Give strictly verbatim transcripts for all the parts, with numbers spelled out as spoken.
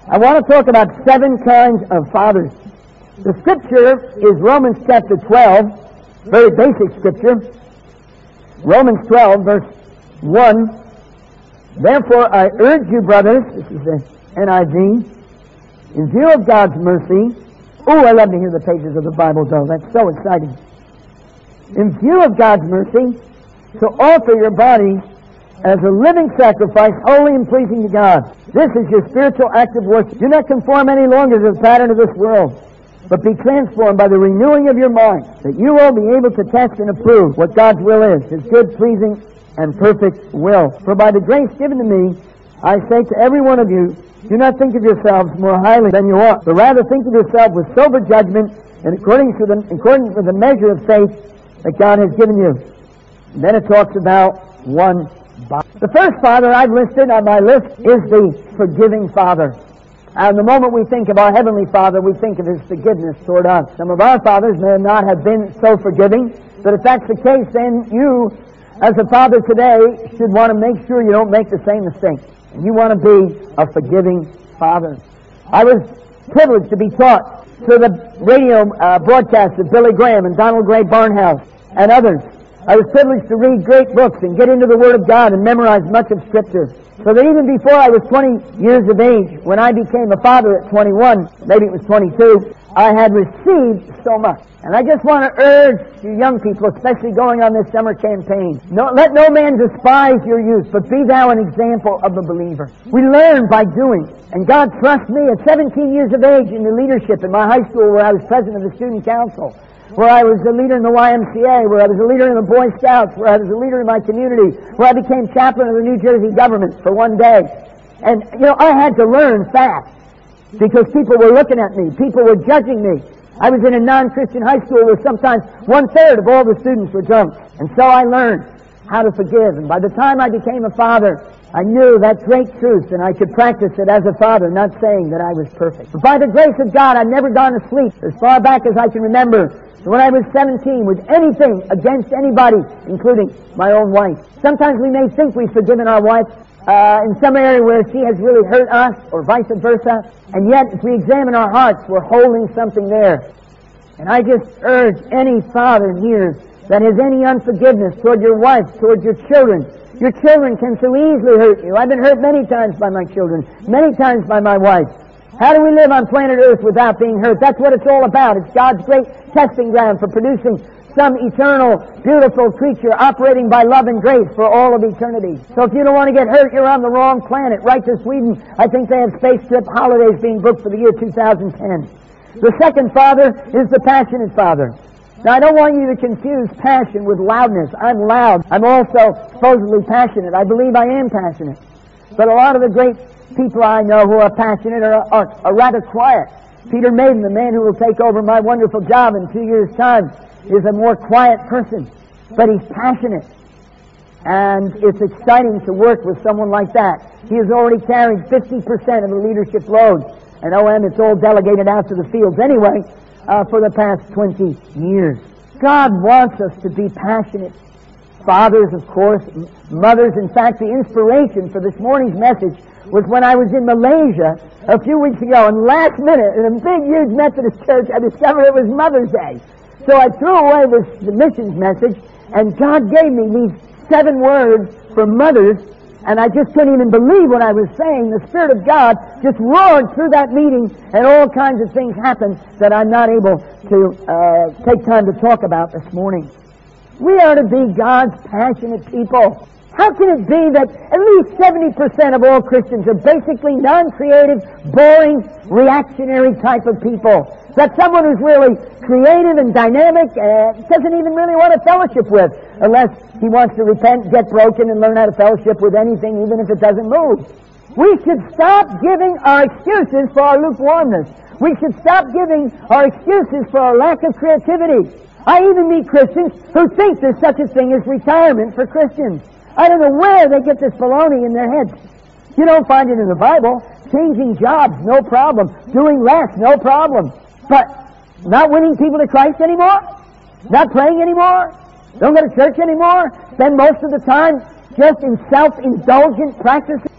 I want to talk about seven kinds of fathers. The scripture is Romans chapter twelve, very basic scripture. Romans twelve, verse one. Therefore I urge you, brothers, this is the N I V, in view of God's mercy. Oh, I love to hear the pages of the Bible go. That's so exciting. In view of God's mercy, to offer your bodies as a living sacrifice, holy and pleasing to God. This is your spiritual act of worship. Do not conform any longer to the pattern of this world, but be transformed by the renewing of your mind, that you will be able to test and approve what God's will is, His good, pleasing, and perfect will. For by the grace given to me, I say to every one of you, do not think of yourselves more highly than you ought, but rather think of yourself with sober judgment and according to the, according to the measure of faith that God has given you. And then it talks about one body. The first father I've listed on my list is the forgiving father. And the moment we think of our Heavenly Father, we think of His forgiveness toward us. Some of our fathers may not have been so forgiving, but if that's the case, then you, as a father today, should want to make sure you don't make the same mistake. And you want to be a forgiving father. I was privileged to be taught through the radio uh, broadcasts of Billy Graham and Donald Gray Barnhouse and others. I was privileged to read great books and get into the Word of God and memorize much of Scripture. So that even before I was twenty years of age, when I became a father at twenty-one, maybe it was twenty-two, I had received so much. And I just want to urge you young people, especially going on this summer campaign, no, let no man despise your youth, but be thou an example of the believer. We learn by doing. And God trusts me at seventeen years of age in the leadership in my high school where I was president of the student council, where I was a leader in the Y M C A, where I was a leader in the Boy Scouts, where I was a leader in my community, where I became chaplain of the New Jersey government for one day. And, you know, I had to learn fast because people were looking at me. People were judging me. I was in a non-Christian high school where sometimes one-third of all the students were drunk. And so I learned how to forgive. And by the time I became a father, I knew that great truth, and I could practice it as a father, not saying that I was perfect. But by the grace of God, I've never gone to sleep as far back as I can remember when I was seventeen with anything against anybody, including my own wife. Sometimes we may think we've forgiven our wife uh, in some area where she has really hurt us, or vice versa, and yet if we examine our hearts, we're holding something there. And I just urge any father here that has any unforgiveness toward your wife, toward your children. Your children can so easily hurt you. I've been hurt many times by my children, many times by my wife. How do we live on planet Earth without being hurt? That's what it's all about. It's God's great testing ground for producing some eternal, beautiful creature operating by love and grace for all of eternity. So if you don't want to get hurt, you're on the wrong planet. Right to Sweden, I think they have space trip holidays being booked for the year two thousand ten. The second father is the passionate father. Now, I don't want you to confuse passion with loudness. I'm loud. I'm also supposedly passionate. I believe I am passionate. But a lot of the great people I know who are passionate are, are, are rather quiet. Peter Maiden, the man who will take over my wonderful job in two years' time, is a more quiet person. But he's passionate. And it's exciting to work with someone like that. He has already carried fifty percent of the leadership load. And O M, it's all delegated out to the fields anyway. Uh, for the past twenty years. God wants us to be passionate. Fathers, of course, mothers. In fact, the inspiration for this morning's message was when I was in Malaysia a few weeks ago, and last minute, in a big, huge Methodist church, I discovered it was Mother's Day. So I threw away this the missions message, and God gave me these seven words for mothers, and I just couldn't even believe what I was saying. The Spirit of God just roared through that meeting, and all kinds of things happened that I'm not able to uh, take time to talk about this morning. We are to be God's passionate people. How can it be that at least seventy percent of all Christians are basically non-creative, boring, reactionary type of people? That someone who's really creative and dynamic uh, doesn't even really want to fellowship with, unless he wants to repent, get broken, and learn how to fellowship with anything, even if it doesn't move. We should stop giving our excuses for our lukewarmness. We should stop giving our excuses for our lack of creativity. I even meet Christians who think there's such a thing as retirement for Christians. I don't know where they get this baloney in their heads. You don't find it in the Bible. Changing jobs, no problem. Doing less, no problem. But not winning people to Christ anymore? Not praying anymore? Don't go to church anymore? Spend most of the time just in self-indulgent practices?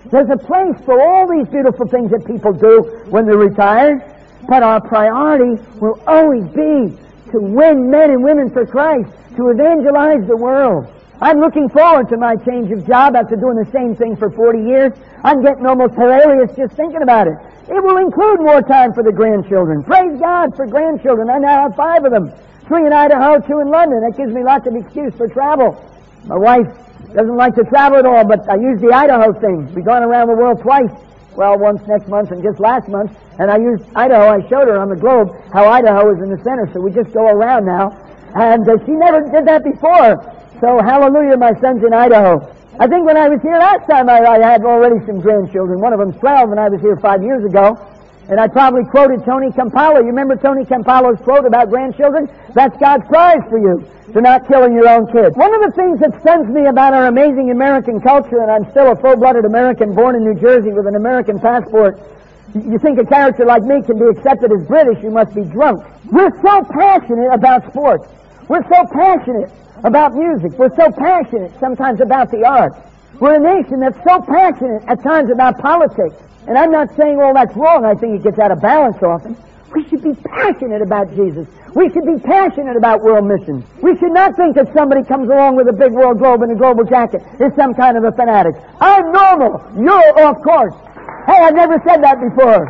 There's a place for all these beautiful things that people do when they're retired, but our priority will always be to win men and women for Christ, to evangelize the world. I'm looking forward to my change of job after doing the same thing for forty years. I'm getting almost hilarious just thinking about it. It will include more time for the grandchildren. Praise God for grandchildren. I now have five of them. Three in Idaho, two in London. That gives me lots of excuse for travel. My wife doesn't like to travel at all, but I use the Idaho thing. We've gone around the world twice. Well, once next month and just last month. And I used Idaho. I showed her on the globe how Idaho is in the center, so we just go around now. And uh, she never did that before. So hallelujah, my son's in Idaho. I think when I was here last time, I, I had already some grandchildren. One of them's twelve, and I was here five years ago. And I probably quoted Tony Campolo. You remember Tony Campolo's quote about grandchildren? That's God's prize for you, for not killing your own kids. One of the things that stuns me about our amazing American culture, and I'm still a full-blooded American born in New Jersey with an American passport, you think a character like me can be accepted as British, you must be drunk. We're so passionate about sports. We're so passionate about music. We're so passionate sometimes about the arts. We're a nation that's so passionate at times about politics. And I'm not saying all that's wrong. I think it gets out of balance often. We should be passionate about Jesus. We should be passionate about world missions. We should not think that somebody comes along with a big world globe and a global jacket is some kind of a fanatic. I'm normal. You're off course. Hey, I've never said that before.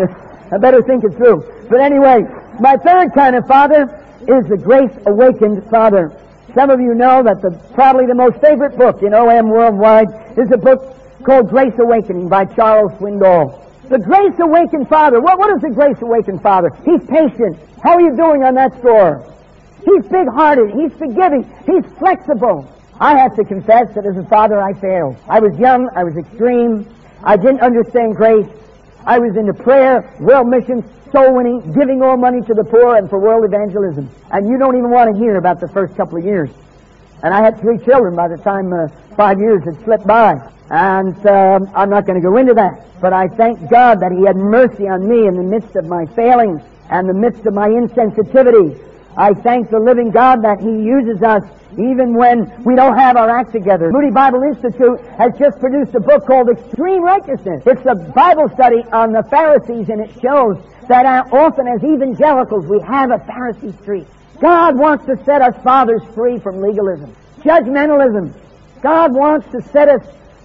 I better think it through. But anyway, my third kind of father is the grace-awakened father. Some of you know that the probably the most favorite book in O M worldwide is a book called Grace Awakening by Charles Swindoll. The Grace Awakened Father. What, what is the Grace Awakened Father? He's patient. How are you doing on that score? He's big-hearted. He's forgiving. He's flexible. I have to confess that as a father I failed. I was young. I was extreme. I didn't understand grace. I was into prayer, world missions, soul winning, giving all money to the poor, and for world evangelism. And you don't even want to hear about the first couple of years. And I had three children by the time uh, five years had slipped by. And um, I'm not going to go into that. But I thank God that He had mercy on me in the midst of my failings and the midst of my insensitivity. I thank the living God that He uses us even when we don't have our act together. Moody Bible Institute has just produced a book called Extreme Righteousness. It's a Bible study on the Pharisees, and it shows that often as evangelicals we have a Pharisee streak. God wants to set us fathers free from legalism, judgmentalism. God wants to set us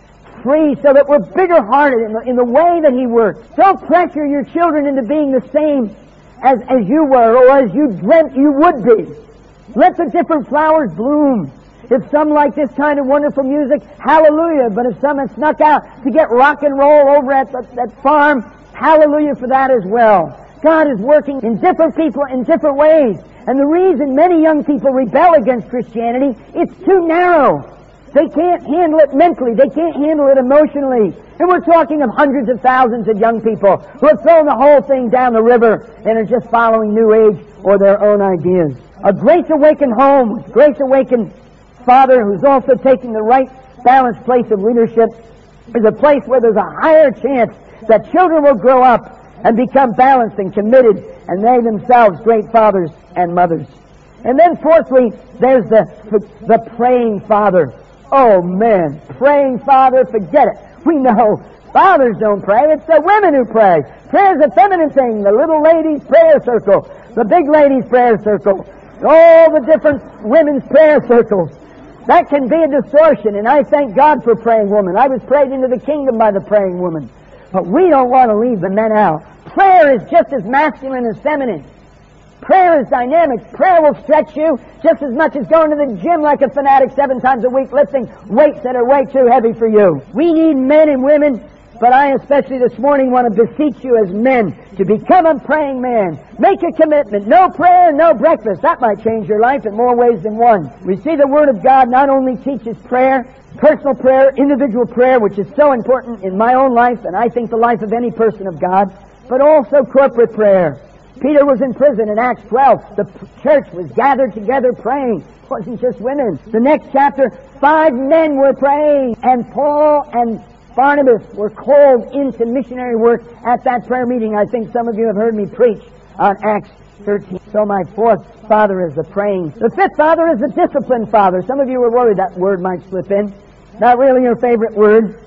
free so that we're bigger-hearted in the, in the way that He works. Don't pressure your children into being the same as, as you were or as you dreamt you would be. Let the different flowers bloom. If some like this kind of wonderful music, hallelujah. But if some have snuck out to get rock and roll over at the, that farm, hallelujah for that as well. God is working in different people in different ways. And the reason many young people rebel against Christianity, it's too narrow. They can't handle it mentally. They can't handle it emotionally. And we're talking of hundreds of thousands of young people who have thrown the whole thing down the river and are just following New Age or their own ideas. A grace-awakened home, grace-awakened father who's also taking the right balanced place of leadership is a place where there's a higher chance that children will grow up and become balanced and committed, and they themselves great fathers and mothers. And then fourthly, there's the, the praying father. Oh man, praying father, forget it. We know fathers don't pray, it's the women who pray. Prayer's a feminine thing. The little ladies' prayer circle, the big ladies' prayer circle, all the different women's prayer circles. That can be a distortion, and I thank God for praying women. I was prayed into the kingdom by the praying woman. But we don't want to leave the men out. Prayer is just as masculine as feminine. Prayer is dynamic. Prayer will stretch you just as much as going to the gym like a fanatic seven times a week lifting weights that are way too heavy for you. We need men and women, but I especially this morning want to beseech you as men to become a praying man. Make a commitment. No prayer, no breakfast. That might change your life in more ways than one. We see the Word of God not only teaches prayer, personal prayer, individual prayer, which is so important in my own life, and I think the life of any person of God, but also corporate prayer. Peter was in prison in Acts twelve. The church was gathered together praying. It wasn't just women. The next chapter, five men were praying, and Paul and Barnabas were called into missionary work at that prayer meeting. I think some of you have heard me preach on Acts thirteen. So my fourth father is the praying. The fifth father is the disciplined father. Some of you were worried that word might slip in. Not really your favorite word.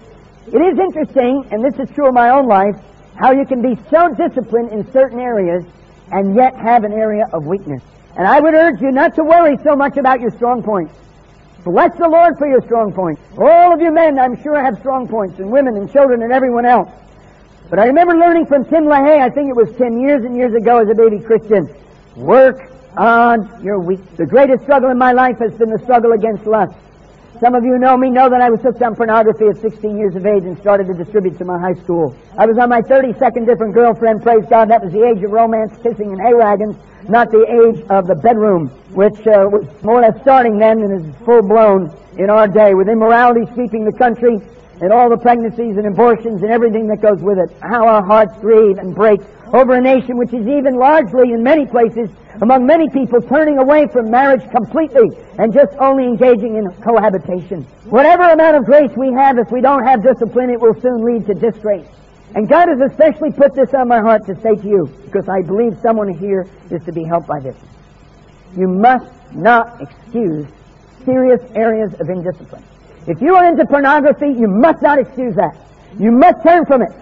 It is interesting, and this is true of my own life, how you can be so disciplined in certain areas and yet have an area of weakness. And I would urge you not to worry so much about your strong points. Bless the Lord for your strong points. All of you men, I'm sure, have strong points, and women and children and everyone else. But I remember learning from Tim LaHaye, I think it was ten years and years ago as a baby Christian, work on your weakness. The greatest struggle in my life has been the struggle against lust. Some of you know me, know that I was hooked on pornography at sixteen years of age and started to distribute to my high school. I was on my thirty-second different girlfriend, praise God. That was the age of romance, kissing, and hay-wagons, not the age of the bedroom, which uh, was more or less starting then and is full-blown in our day, with immorality sweeping the country and all the pregnancies and abortions and everything that goes with it. How our hearts grieve and break over a nation which is even largely, in many places, among many people, turning away from marriage completely and just only engaging in cohabitation. Whatever amount of grace we have, if we don't have discipline, it will soon lead to disgrace. And God has especially put this on my heart to say to you, because I believe someone here is to be helped by this. You must not excuse serious areas of indiscipline. If you are into pornography, you must not excuse that. You must turn from it.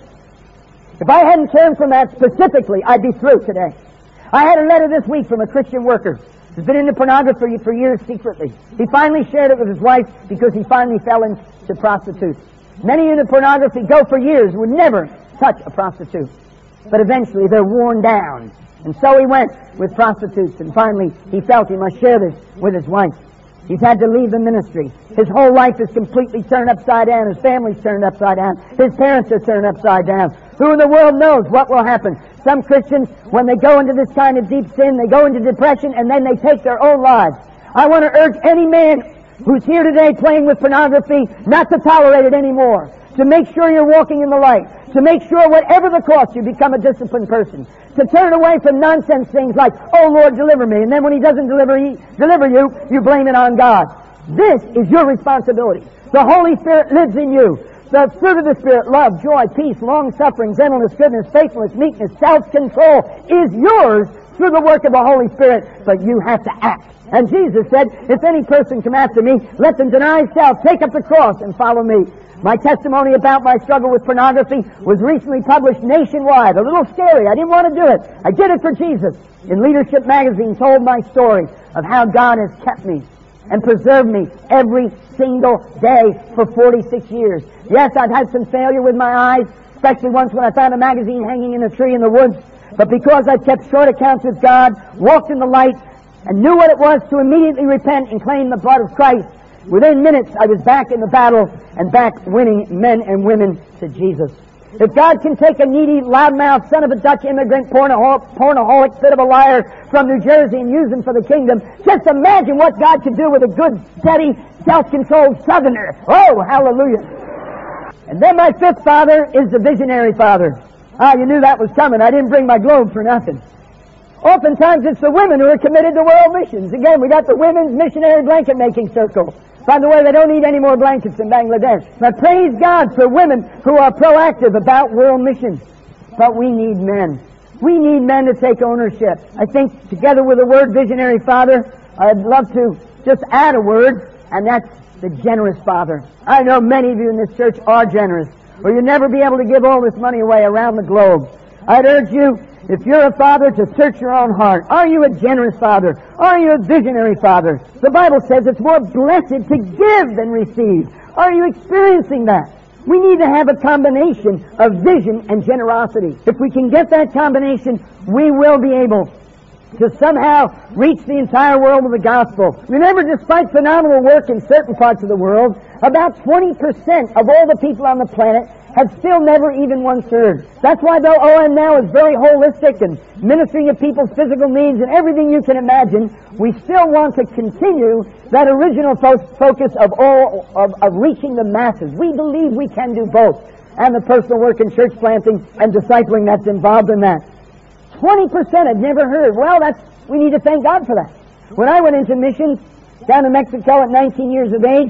If I hadn't turned from that specifically, I'd be through today. I had a letter this week from a Christian worker who's been into pornography for years secretly. He finally shared it with his wife because he finally fell into prostitutes. Many into pornography go for years, would never touch a prostitute. But eventually they're worn down. And so he went with prostitutes, and finally he felt he must share this with his wife. He's had to leave the ministry. His whole life is completely turned upside down. His family's turned upside down. His parents are turned upside down. Who in the world knows what will happen? Some Christians, when they go into this kind of deep sin, they go into depression, and then they take their own lives. I want to urge any man who's here today playing with pornography not to tolerate it anymore. To make sure you're walking in the light. To make sure, whatever the cost, you become a disciplined person. To turn away from nonsense things like, oh Lord, deliver me. And then when He doesn't deliver, he, deliver you, you blame it on God. This is your responsibility. The Holy Spirit lives in you. The fruit of the Spirit, love, joy, peace, long-suffering, gentleness, goodness, faithfulness, meekness, self-control is yours through the work of the Holy Spirit. But you have to act. And Jesus said, if any person come after me, let them deny self, take up the cross, and follow me. My testimony about my struggle with pornography was recently published nationwide. A little scary. I didn't want to do it. I did it for Jesus. In Leadership Magazine, told my story of how God has kept me and preserved me every single day for forty-six years. Yes, I've had some failure with my eyes, especially once when I found a magazine hanging in a tree in the woods. But because I've kept short accounts with God, walked in the light, and knew what it was to immediately repent and claim the blood of Christ, within minutes I was back in the battle and back winning men and women to Jesus. If God can take a needy, loudmouth, son of a Dutch immigrant, pornoholic, pornoholic, bit of a liar from New Jersey and use him for the kingdom, just imagine what God could do with a good, steady, self-controlled southerner. Oh, hallelujah. And then my fifth father is the visionary father. Ah, you knew that was coming. I didn't bring my globe for nothing. Oftentimes it's the women who are committed to world missions. Again, we got the Women's Missionary Blanket Making Circle. By the way, they don't need any more blankets in Bangladesh. But praise God for women who are proactive about world missions. But we need men. We need men to take ownership. I think together with the word visionary father, I'd love to just add a word, and that's the generous father. I know many of you in this church are generous, or you'll never be able to give all this money away around the globe. I'd urge you, if you're a father, to search your own heart. Are you a generous father? Are you a visionary father? The Bible says it's more blessed to give than receive. Are you experiencing that? We need to have a combination of vision and generosity. If we can get that combination, we will be able to somehow reach the entire world with the gospel. Remember, despite phenomenal work in certain parts of the world, about twenty percent of all the people on the planet have still never even once heard. That's why though O M now is very holistic and ministering to people's physical needs and everything you can imagine, we still want to continue that original fo- focus of all of, of reaching the masses. We believe we can do both, and the personal work in church planting and discipling that's involved in that. twenty percent had never heard. Well, that's we need to thank God for that. When I went into missions down in Mexico at nineteen years of age,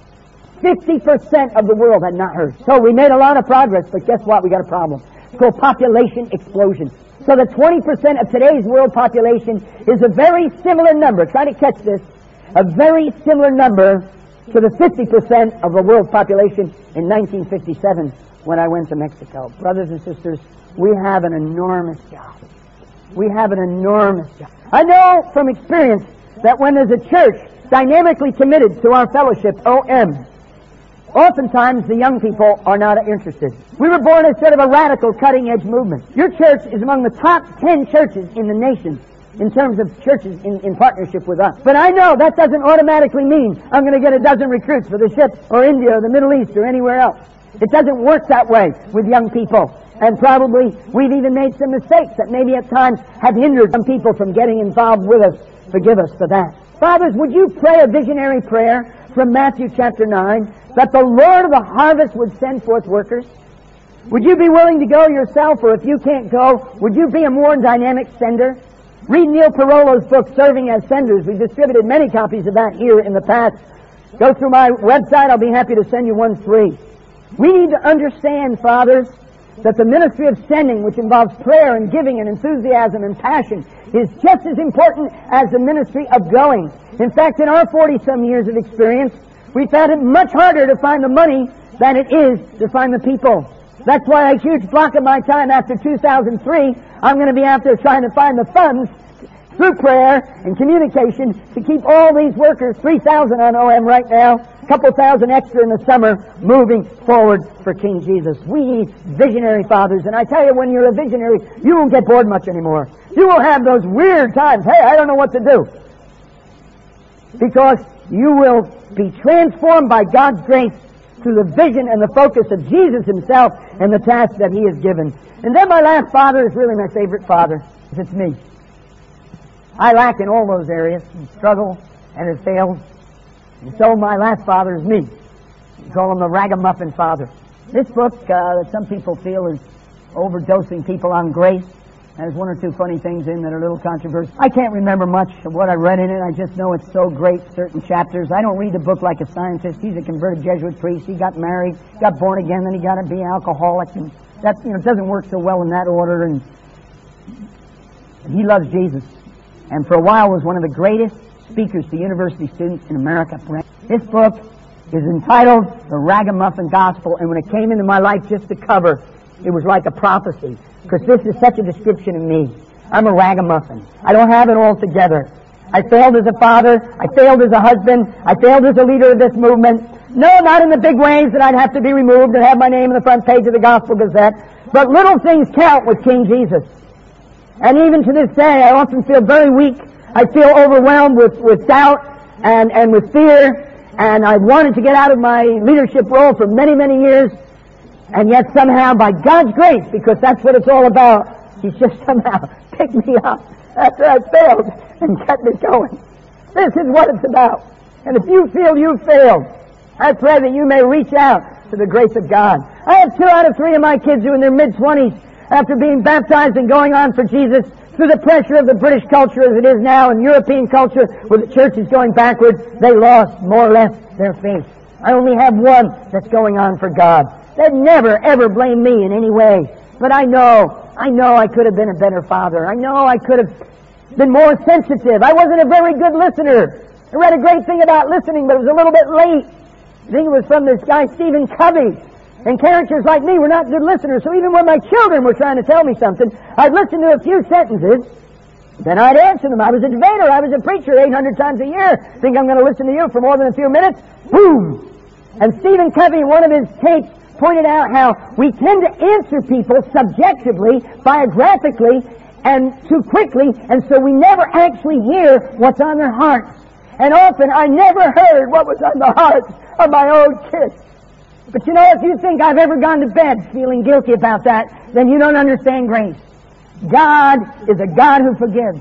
fifty percent of the world had not heard. So we made a lot of progress, but guess what? We got a problem. It's called population explosion. So the twenty percent of today's world population is a very similar number. Try to catch this. A very similar number to the fifty percent of the world's population in nineteen fifty-seven when I went to Mexico. Brothers and sisters, we have an enormous job. We have an enormous job. I know from experience that when there's a church dynamically committed to our fellowship, O M, oftentimes the young people are not interested. We were born as sort of a radical cutting-edge movement. Your church is among the top ten churches in the nation in terms of churches in, in partnership with us. But I know that doesn't automatically mean I'm going to get a dozen recruits for the ship or India or the Middle East or anywhere else. It doesn't work that way with young people. And probably we've even made some mistakes that maybe at times have hindered some people from getting involved with us. Forgive us for that. Fathers, would you pray a visionary prayer from Matthew chapter nine that the Lord of the harvest would send forth workers? Would you be willing to go yourself, or if you can't go, would you be a more dynamic sender? Read Neil Parolo's book, Serving as Senders. We've distributed many copies of that here in the past. Go through my website. I'll be happy to send you one free. We need to understand, fathers, that the ministry of sending, which involves prayer and giving and enthusiasm and passion, is just as important as the ministry of going. In fact, in our forty-some years of experience, we found it much harder to find the money than it is to find the people. That's why a huge block of my time after two thousand three, I'm going to be after trying to find the funds through prayer and communication to keep all these workers, three thousand on O M right now, a couple thousand extra in the summer, moving forward for King Jesus. We need visionary fathers, and I tell you, when you're a visionary, you won't get bored much anymore. You will have those weird times, hey, I don't know what to do. Because you will be transformed by God's grace through the vision and the focus of Jesus Himself and the task that He has given. And then my last father is really my favorite father. It's me. I lack in all those areas and struggle and have failed. And so my last father is me. We call him the ragamuffin father. This book uh, that some people feel is overdosing people on grace. There's one or two funny things in that are a little controversial. I can't remember much of what I read in it. I just know it's so great, certain chapters. I don't read the book like a scientist. He's a converted Jesuit priest. He got married, got born again, then he got to be an alcoholic. And that, you know, doesn't work so well in that order. And he loves Jesus. And for a while was one of the greatest speakers to university students in America. This book is entitled The Ragamuffin Gospel, and when it came into my life, just the cover, it was like a prophecy, because this is such a description of me. I'm a ragamuffin. I don't have it all together. I failed as a father. I failed as a husband. I failed as a leader of this movement. No, not in the big ways that I'd have to be removed and have my name in the front page of the Gospel Gazette, but little things count with King Jesus. And even to this day, I often feel very weak. I feel overwhelmed with, with doubt and, and with fear, and I wanted to get out of my leadership role for many, many years. And yet somehow, by God's grace, because that's what it's all about, He's just somehow picked me up after I failed and kept me going. This is what it's about. And if you feel you failed, I pray that you may reach out to the grace of God. I have two out of three of my kids who are in their mid-twenties, after being baptized and going on for Jesus, through the pressure of the British culture as it is now and European culture where the church is going backwards, they lost more or less their faith. I only have one that's going on for God. They'd never, ever blame me in any way. But I know, I know I could have been a better father. I know I could have been more sensitive. I wasn't a very good listener. I read a great thing about listening, but it was a little bit late. I think it was from this guy, Stephen Covey. And characters like me were not good listeners, so even when my children were trying to tell me something, I'd listen to a few sentences, then I'd answer them. I was a debater. I was a preacher eight hundred times a year. Think I'm going to listen to you for more than a few minutes? Boom! And Stephen Covey, in one of his tapes, pointed out how we tend to answer people subjectively, biographically, and too quickly, and so we never actually hear what's on their hearts. And often I never heard what was on the hearts of my own kids. But you know, if you think I've ever gone to bed feeling guilty about that, then you don't understand grace. God is a God who forgives.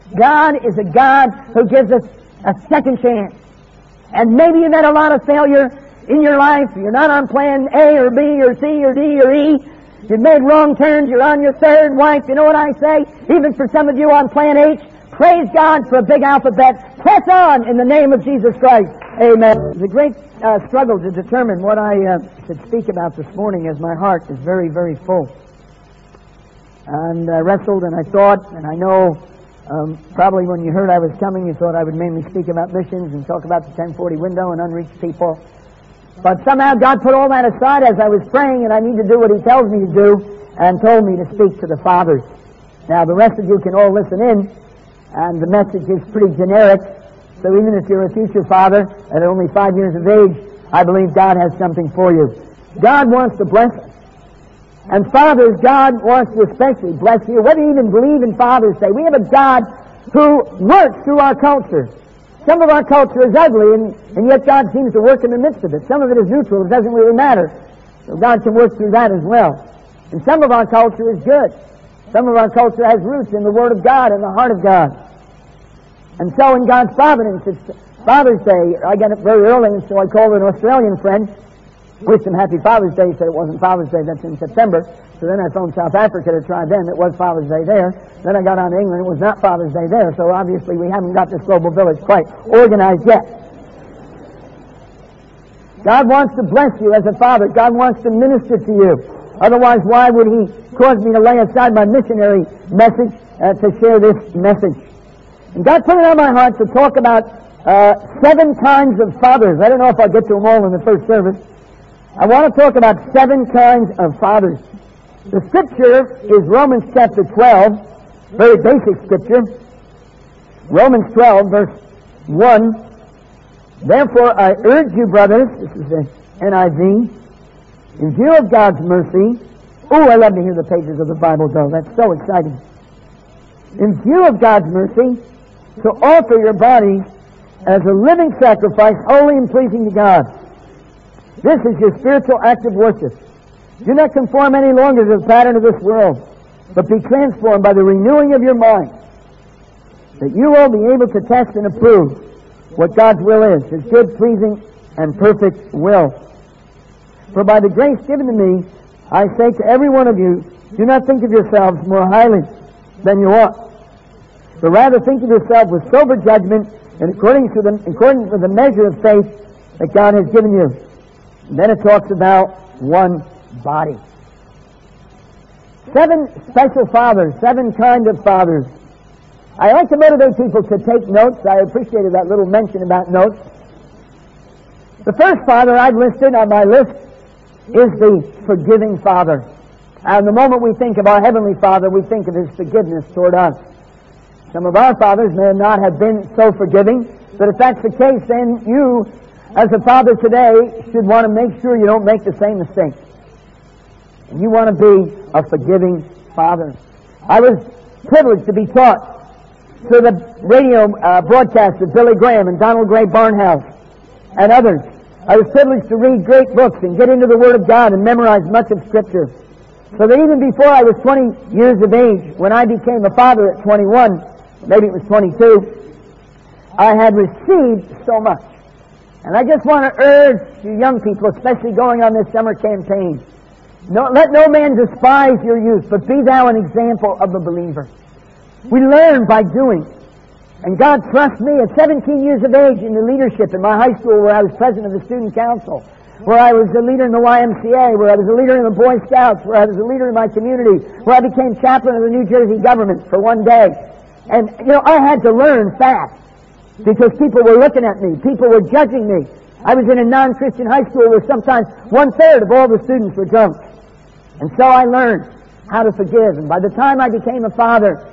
God is a God who gives us a second chance. And maybe you've had a lot of failure in your life. You're not on plan A or B or C or D or E. You've made wrong turns. You're on your third wife. You know what I say? Even for some of you on plan H, praise God for a big alphabet. Press on in the name of Jesus Christ. Amen. It's a great uh, struggle to determine what I uh, should speak about this morning, as my heart is very, very full. And I wrestled and I thought, and I know Um, probably when you heard I was coming, you thought I would mainly speak about missions and talk about the ten forty window and unreached people. But somehow God put all that aside as I was praying, and I need to do what He tells me to do, and told me to speak to the fathers. Now, the rest of you can all listen in, and the message is pretty generic, so even if you're a future father at only five years of age, I believe God has something for you. God wants to bless us. And fathers, God wants to especially bless you. Whether you even believe in Father's Day, we have a God who works through our culture. Some of our culture is ugly, and, and yet God seems to work in the midst of it. Some of it is neutral. It doesn't really matter. So God can work through that as well. And some of our culture is good. Some of our culture has roots in the Word of God and the heart of God. And so in God's providence, it's Father's Day. I got it very early, and so I called an Australian friend. Wished him Happy Father's Day. He said it wasn't Father's Day. That's in September. So then I phoned South Africa to try them. It was Father's Day there. Then I got on to England. It was not Father's Day there. So obviously we haven't got this global village quite organized yet. God wants to bless you as a father. God wants to minister to you. Otherwise, why would He cause me to lay aside my missionary message uh, to share this message? And God put it on my heart to talk about uh, seven kinds of fathers. I don't know if I'll get to them all in the first service. I want to talk about seven kinds of fathers. The scripture is Romans chapter twelve, very basic scripture. Romans twelve, verse one. Therefore I urge you, brothers, this is the N I V, in view of God's mercy. Oh, I love to hear the pages of the Bible go. That's so exciting. In view of God's mercy, to offer your bodies as a living sacrifice, holy and pleasing to God. This is your spiritual act of worship. Do not conform any longer to the pattern of this world, but be transformed by the renewing of your mind, that you will be able to test and approve what God's will is, His good, pleasing, and perfect will. For by the grace given to me, I say to every one of you, do not think of yourselves more highly than you ought, but rather think of yourself with sober judgment and according to the, according to the measure of faith that God has given you. And then it talks about one body. Seven special fathers, seven kind of fathers. I like to motivate people to take notes. I appreciated that little mention about notes. The first father I've listed on my list is the forgiving father. And the moment we think of our Heavenly Father, we think of His forgiveness toward us. Some of our fathers may not have been so forgiving, but if that's the case, then you, as a father today, should want to make sure you don't make the same mistake. And you want to be a forgiving father. I was privileged to be taught through the radio uh, broadcast of Billy Graham and Donald Gray Barnhouse and others. I was privileged to read great books and get into the Word of God and memorize much of Scripture. So that even before I was twenty years of age, when I became a father at twenty-one, maybe it was twenty-two, I had received so much. And I just want to urge you young people, especially going on this summer campaign, no, let no man despise your youth, but be thou an example of the believer. We learn by doing. And God trusts me at seventeen years of age in the leadership in my high school, where I was president of the student council, where I was a leader in the Y M C A, where I was a leader in the Boy Scouts, where I was a leader in my community, where I became chaplain of the New Jersey government for one day. And, you know, I had to learn fast because people were looking at me. People were judging me. I was in a non-Christian high school where sometimes one-third of all the students were drunk. And so I learned how to forgive. And by the time I became a father,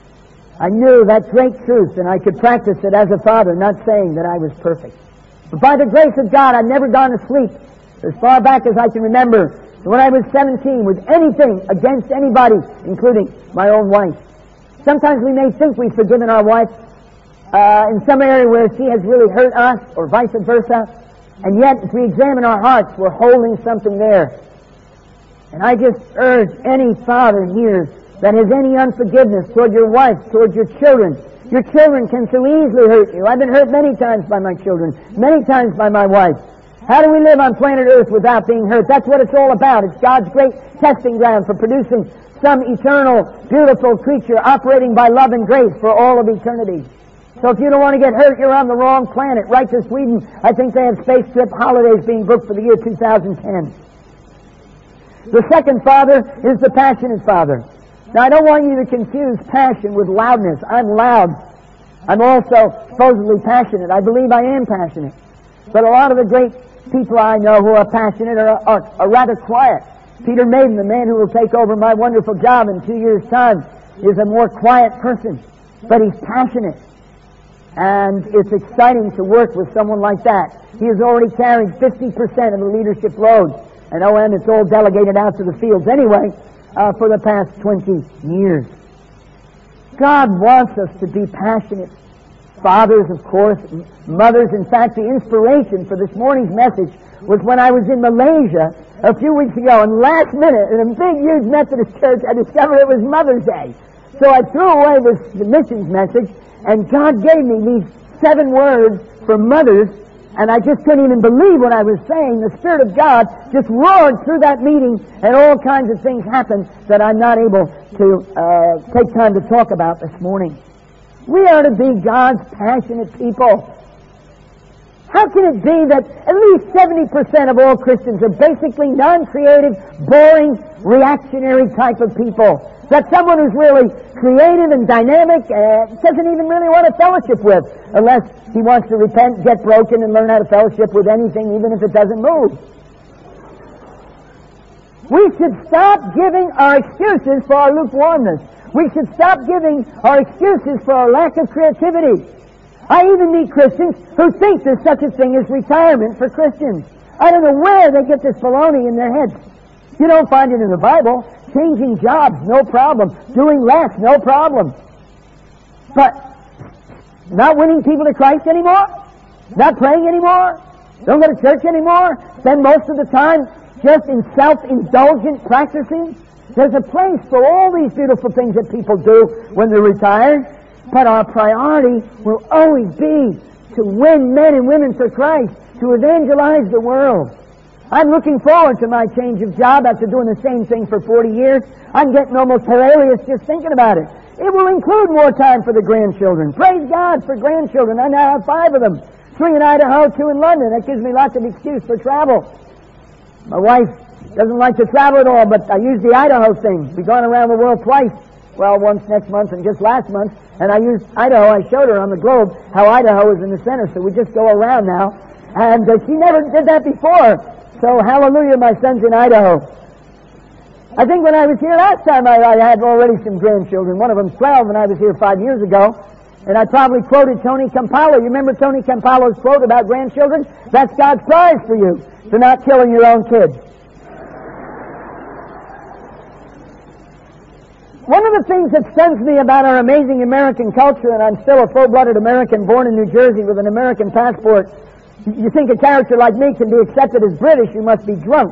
I knew that great truth, and I could practice it as a father, not saying that I was perfect. But by the grace of God, I've never gone to sleep as far back as I can remember when I was seventeen with anything against anybody, including my own wife. Sometimes we may think we've forgiven our wife uh, in some area where she has really hurt us, or vice versa, and yet if we examine our hearts, we're holding something there. And I just urge any father here that has any unforgiveness toward your wife, toward your children. Your children can so easily hurt you. I've been hurt many times by my children, many times by my wife. How do we live on planet Earth without being hurt? That's what it's all about. It's God's great testing ground for producing some eternal, beautiful creature operating by love and grace for all of eternity. So if you don't want to get hurt, you're on the wrong planet. Right to Sweden, I think they have space trip holidays being booked for the year two thousand ten. The second father is the passionate father. Now, I don't want you to confuse passion with loudness. I'm loud. I'm also supposedly passionate. I believe I am passionate. But a lot of the great people I know who are passionate are, are, are rather quiet. Peter Maiden, the man who will take over my wonderful job in two years' time, is a more quiet person. But he's passionate. And it's exciting to work with someone like that. He has already carried fifty percent of the leadership load. And O M, it's all delegated out to the fields anyway, uh, for the past twenty years. God wants us to be passionate. Fathers, of course, mothers. In fact, the inspiration for this morning's message was when I was in Malaysia a few weeks ago, and last minute, in a big, huge Methodist church, I discovered it was Mother's Day. So I threw away this the missions message, and God gave me these seven words for mothers, and I just couldn't even believe what I was saying. The Spirit of God just roared through that meeting, and all kinds of things happened that I'm not able to uh, take time to talk about this morning. We are to be God's passionate people. How can it be that at least seventy percent of all Christians are basically non-creative, boring, reactionary type of people? That someone who's really creative and dynamic uh, doesn't even really want to fellowship with, unless he wants to repent, get broken, and learn how to fellowship with anything, even if it doesn't move. We should stop giving our excuses for our lukewarmness. We should stop giving our excuses for our lack of creativity. I even meet Christians who think there's such a thing as retirement for Christians. I don't know where they get this baloney in their heads. You don't find it in the Bible. Changing jobs, no problem. Doing less, no problem. But not winning people to Christ anymore? Not praying anymore? Don't go to church anymore? Spend most of the time just in self-indulgent practicing? There's a place for all these beautiful things that people do when they're retired, but our priority will always be to win men and women for Christ, to evangelize the world. I'm looking forward to my change of job after doing the same thing for forty years. I'm getting almost hilarious just thinking about it. It will include more time for the grandchildren. Praise God for grandchildren. I now have five of them. Three in Idaho, two in London. That gives me lots of excuse for travel. My wife doesn't like to travel at all, but I use the Idaho thing. We've gone around the world twice. Well, once next month and just last month. And I used Idaho. I showed her on the globe how Idaho is in the center, so we just go around now. And uh, she never did that before. So hallelujah, my son's in Idaho. I think when I was here last time, I, I had already some grandchildren. One of them's twelve, and I was here five years ago. And I probably quoted Tony Campolo. You remember Tony Campolo's quote about grandchildren? That's God's prize for you, for not killing your own kids. One of the things that stuns me about our amazing American culture, and I'm still a full-blooded American born in New Jersey with an American passport, you think a character like me can be accepted as British, you must be drunk.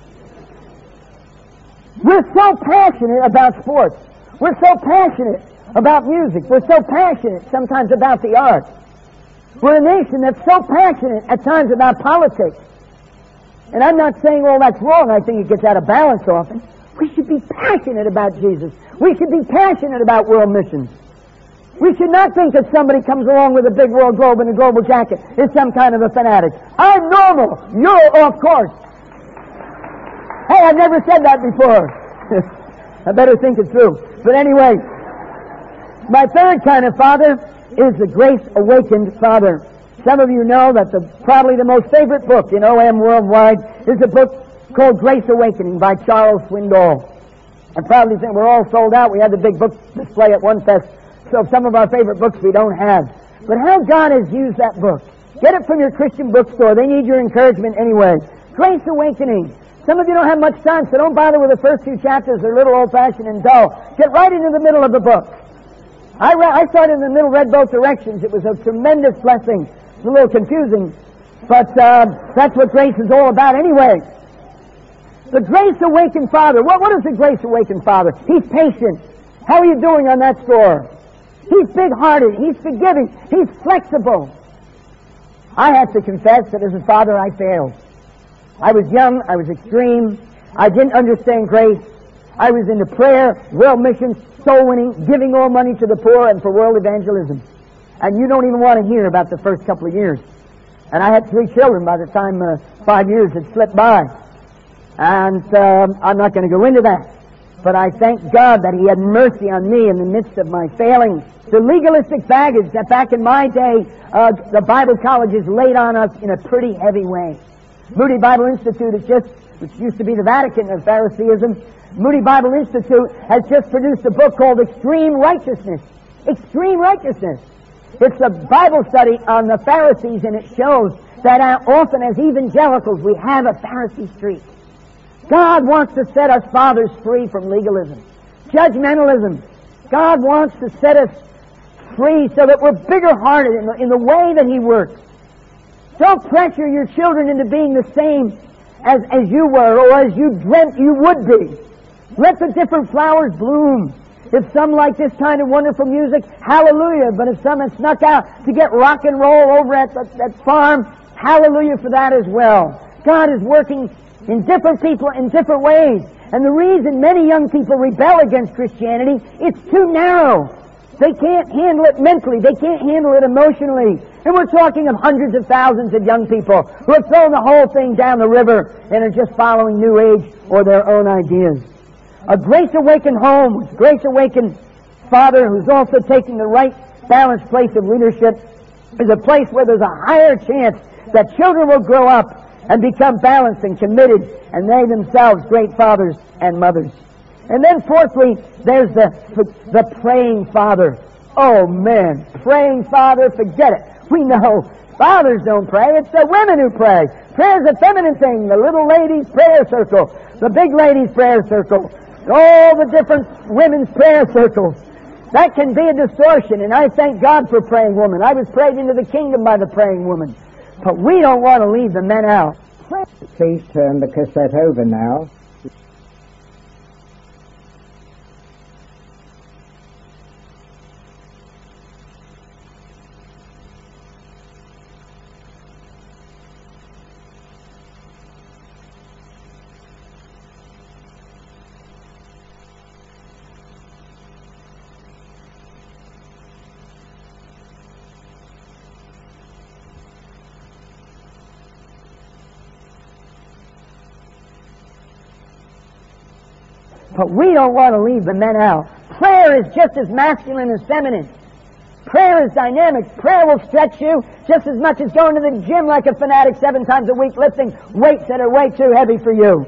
We're so passionate about sports. We're so passionate about music. We're so passionate sometimes about the arts. We're a nation that's so passionate at times about politics. And I'm not saying all that's wrong. I think it gets out of balance often. We should be passionate about Jesus. We should be passionate about world missions. We should not think that somebody comes along with a big world globe and a global jacket is some kind of a fanatic. I'm normal. You're off course. Hey, I've never said that before. I better think it through. But anyway, my third kind of father is the grace-awakened father. Some of you know that the probably the most favorite book in O M worldwide is a book called Grace Awakening by Charles Swindoll. I probably think we're all sold out. We had the big book display at One Fest, so some of our favorite books we don't have. But how God has used that book. Get it from your Christian bookstore. They need your encouragement anyway. Grace Awakening. Some of you don't have much time, so don't bother with the first two chapters. They're a little old-fashioned and dull. Get right into the middle of the book. I, re- I started in the middle, read both directions. It was a tremendous blessing. It's a little confusing, but uh, that's what grace is all about anyway. The grace-awakened father. What, what is the grace-awakened father? He's patient. How are you doing on that score? He's big-hearted. He's forgiving. He's flexible. I have to confess that as a father I failed. I was young. I was extreme. I didn't understand grace. I was into prayer, world missions, soul winning, giving all money to the poor, and for world evangelism. And you don't even want to hear about the first couple of years. And I had three children by the time uh, five years had slipped by. And um, I'm not going to go into that. But I thank God that He had mercy on me in the midst of my failings. The legalistic baggage that back in my day, uh, the Bible colleges laid on us in a pretty heavy way. Moody Bible Institute is just, which used to be the Vatican of Phariseeism, Moody Bible Institute has just produced a book called Extreme Righteousness. Extreme Righteousness. It's a Bible study on the Pharisees, and it shows that often as evangelicals we have a Pharisee streak. God wants to set us fathers free from legalism, judgmentalism. God wants to set us free so that we're bigger-hearted in the, in the way that He works. Don't pressure your children into being the same as, as you were or as you dreamt you would be. Let the different flowers bloom. If some like this kind of wonderful music, hallelujah. But if some have snuck out to get rock and roll over at the, that farm, hallelujah for that as well. God is working in different people in different ways. And the reason many young people rebel against Christianity, it's too narrow. They can't handle it mentally. They can't handle it emotionally. And we're talking of hundreds of thousands of young people who have thrown the whole thing down the river and are just following New Age or their own ideas. A grace-awakened home, grace-awakened father who's also taking the right balanced place of leadership is a place where there's a higher chance that children will grow up and become balanced and committed, and they themselves great fathers and mothers. And then fourthly, there's the the praying father. Oh man, praying father, forget it. We know fathers don't pray, it's the women who pray. Prayer's a feminine thing. The little ladies' prayer circle, the big ladies' prayer circle, all the different women's prayer circles. That can be a distortion, and I thank God for praying women. I was prayed into the kingdom by the praying woman. But we don't want to leave the men out. Please turn the cassette over now. But we don't want to leave the men out. Prayer is just as masculine as feminine. Prayer is dynamic. Prayer will stretch you just as much as going to the gym like a fanatic seven times a week lifting weights that are way too heavy for you.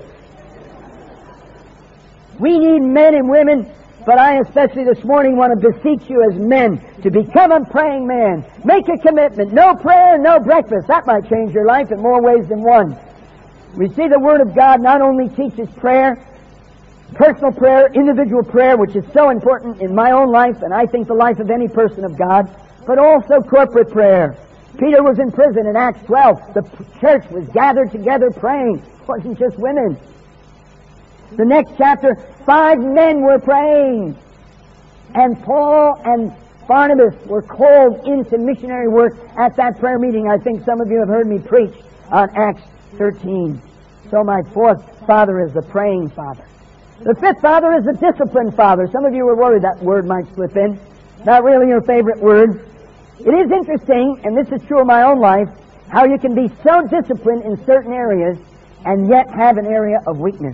We need men and women, but I especially this morning want to beseech you as men to become a praying man. Make a commitment. No prayer, no breakfast. That might change your life in more ways than one. We see the Word of God not only teaches prayer, personal prayer, individual prayer, which is so important in my own life, and I think the life of any person of God, but also corporate prayer. Peter was in prison in Acts twelve. The church was gathered together praying. It wasn't just women. The next chapter, five men were praying. And Paul and Barnabas were called into missionary work at that prayer meeting. I think some of you have heard me preach on Acts thirteen. So my fourth father is the praying father. The fifth father is the disciplined father. Some of you were worried that word might slip in. Not really your favorite word. It is interesting, and this is true of my own life, how you can be so disciplined in certain areas and yet have an area of weakness.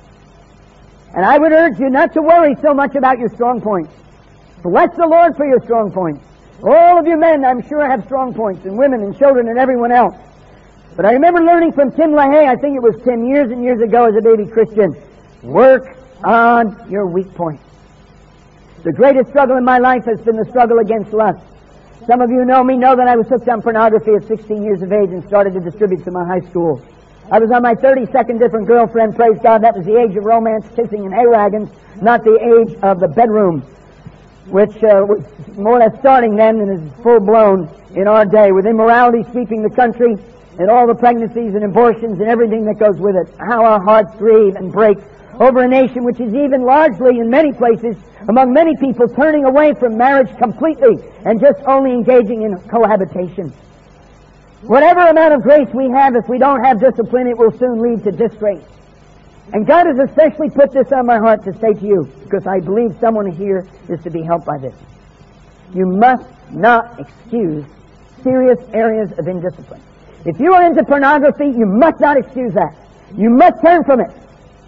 And I would urge you not to worry so much about your strong points. Bless the Lord for your strong points. All of you men, I'm sure, have strong points, and women and children and everyone else. But I remember learning from Tim LaHaye, I think it was Tim years and years ago as a baby Christian, work on your weak points. The greatest struggle in my life has been the struggle against lust. Some of you know me, know that I was hooked on pornography at sixteen years of age and started to distribute to my high school. I was on my thirty-second different girlfriend, praise God. That was the age of romance, kissing, and hay-wagons, not the age of the bedroom, which uh, was more or less starting then and is full-blown in our day, with immorality sweeping the country and all the pregnancies and abortions and everything that goes with it. How our hearts grieve and break over a nation which is even largely, in many places, among many people, turning away from marriage completely and just only engaging in cohabitation. Whatever amount of grace we have, if we don't have discipline, it will soon lead to disgrace. And God has especially put this on my heart to say to you, because I believe someone here is to be helped by this. You must not excuse serious areas of indiscipline. If you are into pornography, you must not excuse that. You must turn from it.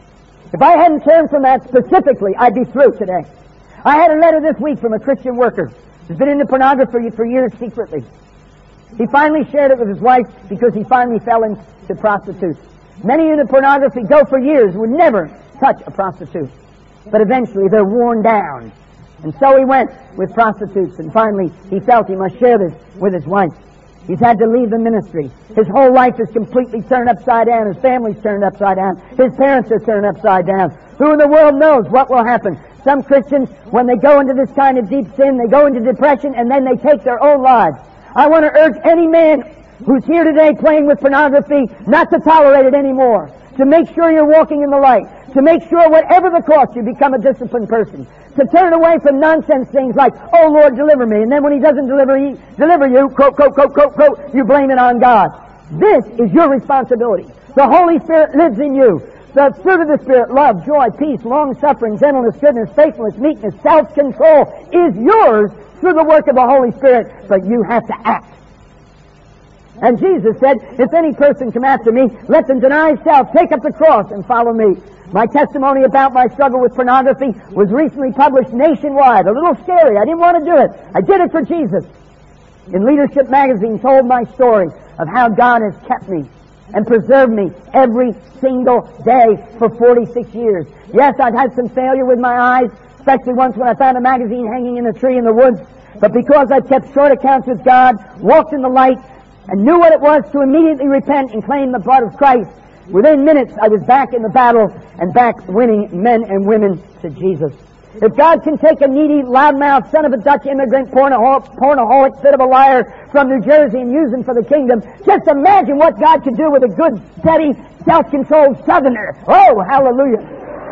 If I hadn't turned from that specifically, I'd be through today. I had a letter this week from a Christian worker who's been into pornography for years secretly. He finally shared it with his wife because he finally fell into prostitutes. Many into pornography go for years, would never touch a prostitute. But eventually they're worn down. And so he went with prostitutes, and finally he felt he must share this with his wife. He's had to leave the ministry. His whole life is completely turned upside down. His family's turned upside down. His parents are turned upside down. Who in the world knows what will happen? Some Christians, when they go into this kind of deep sin, they go into depression, and then they take their own lives. I want to urge any man who's here today playing with pornography not to tolerate it anymore. To make sure you're walking in the light. To make sure, whatever the cost, you become a disciplined person. To turn away from nonsense things like, "Oh Lord, deliver me," and then when He doesn't deliver you, deliver you, quote, quote, quote, quote, quote, you blame it on God. This is your responsibility. The Holy Spirit lives in you. The fruit of the Spirit, love, joy, peace, long-suffering, gentleness, goodness, faithfulness, meekness, self-control, is yours through the work of the Holy Spirit, but you have to act. And Jesus said, "If any person come after me, let them deny self, take up the cross, and follow me." My testimony about my struggle with pornography was recently published nationwide. A little scary. I didn't want to do it. I did it for Jesus. In Leadership Magazine, told my story of how God has kept me and preserved me every single day for forty-six years. Yes, I've had some failure with my eyes, especially once when I found a magazine hanging in a tree in the woods. But because I've kept short accounts with God, walked in the light, and knew what it was to immediately repent and claim the blood of Christ, within minutes I was back in the battle and back winning men and women to Jesus. If God can take a needy, loudmouth, son of a Dutch immigrant, pornoholic, pornoholic, bit of a liar from New Jersey and use him for the kingdom, just imagine what God could do with a good, steady, self-controlled southerner. Oh, hallelujah.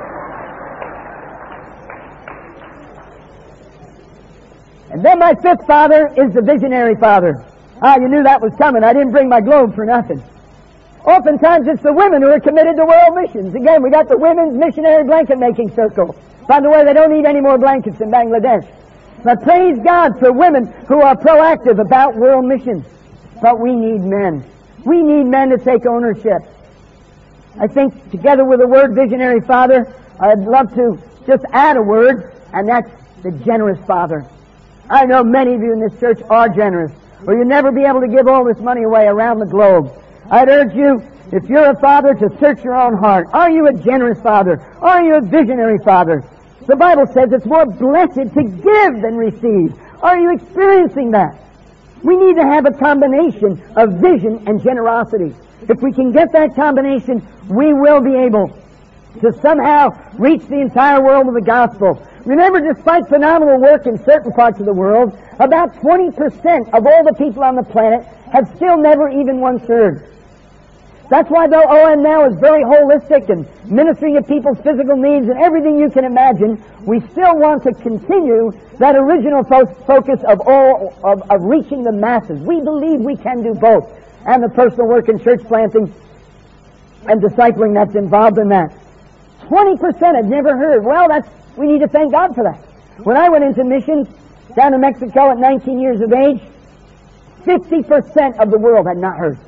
And then my fifth father is the visionary father. Ah, you knew that was coming. I didn't bring my globe for nothing. Oftentimes it's the women who are committed to world missions. Again, we got the Women's Missionary Blanket Making Circle. By the way, they don't need any more blankets in Bangladesh. But praise God for women who are proactive about world missions. But we need men. We need men to take ownership. I think together with the word visionary father, I'd love to just add a word, and that's the generous father. I know many of you in this church are generous, or you'll never be able to give all this money away around the globe. I'd urge you, if you're a father, to search your own heart. Are you a generous father? Are you a visionary father? The Bible says it's more blessed to give than receive. Are you experiencing that? We need to have a combination of vision and generosity. If we can get that combination, we will be able to somehow reach the entire world with the gospel. Remember, despite phenomenal work in certain parts of the world, about twenty percent of all the people on the planet have still never even once heard. That's why, though O M now is very holistic and ministering to people's physical needs and everything you can imagine, we still want to continue that original fo- focus of all of, of reaching the masses. We believe we can do both, and the personal work in church planting and discipling that's involved in that. twenty percent had never heard. Well, that's we need to thank God for that. When I went into missions down in Mexico at nineteen years of age, fifty percent of the world had not heard.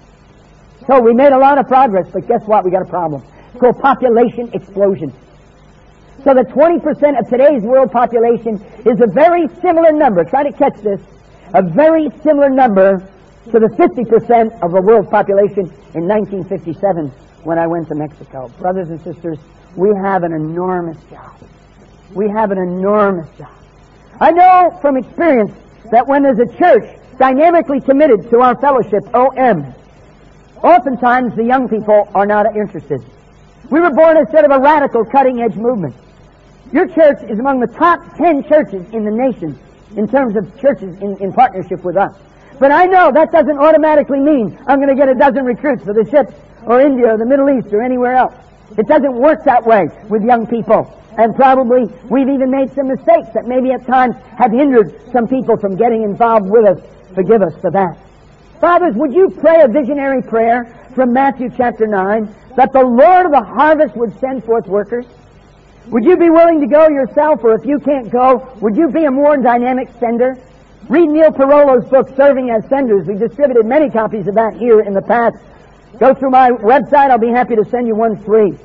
So we made a lot of progress, but guess what? We got a problem. It's called population explosion. So the twenty percent of today's world population is a very similar number. Try to catch this. A very similar number to the fifty percent of the world's population in nineteen fifty-seven when I went to Mexico. Brothers and sisters, we have an enormous job. We have an enormous job. I know from experience that when there's a church dynamically committed to our fellowship, O M, oftentimes the young people are not interested. We were born instead of a radical cutting-edge movement. Your church is among the top ten churches in the nation in terms of churches in, in partnership with us. But I know that doesn't automatically mean I'm going to get a dozen recruits for the ships or India or the Middle East or anywhere else. It doesn't work that way with young people. And probably we've even made some mistakes that maybe at times have hindered some people from getting involved with us. Forgive us for that. Fathers, would you pray a visionary prayer from Matthew chapter nine that the Lord of the harvest would send forth workers? Would you be willing to go yourself, or if you can't go, would you be a more dynamic sender? Read Neil Parolo's book, Serving as Senders. We distributed many copies of that here in the past. Go through my website. I'll be happy to send you one free.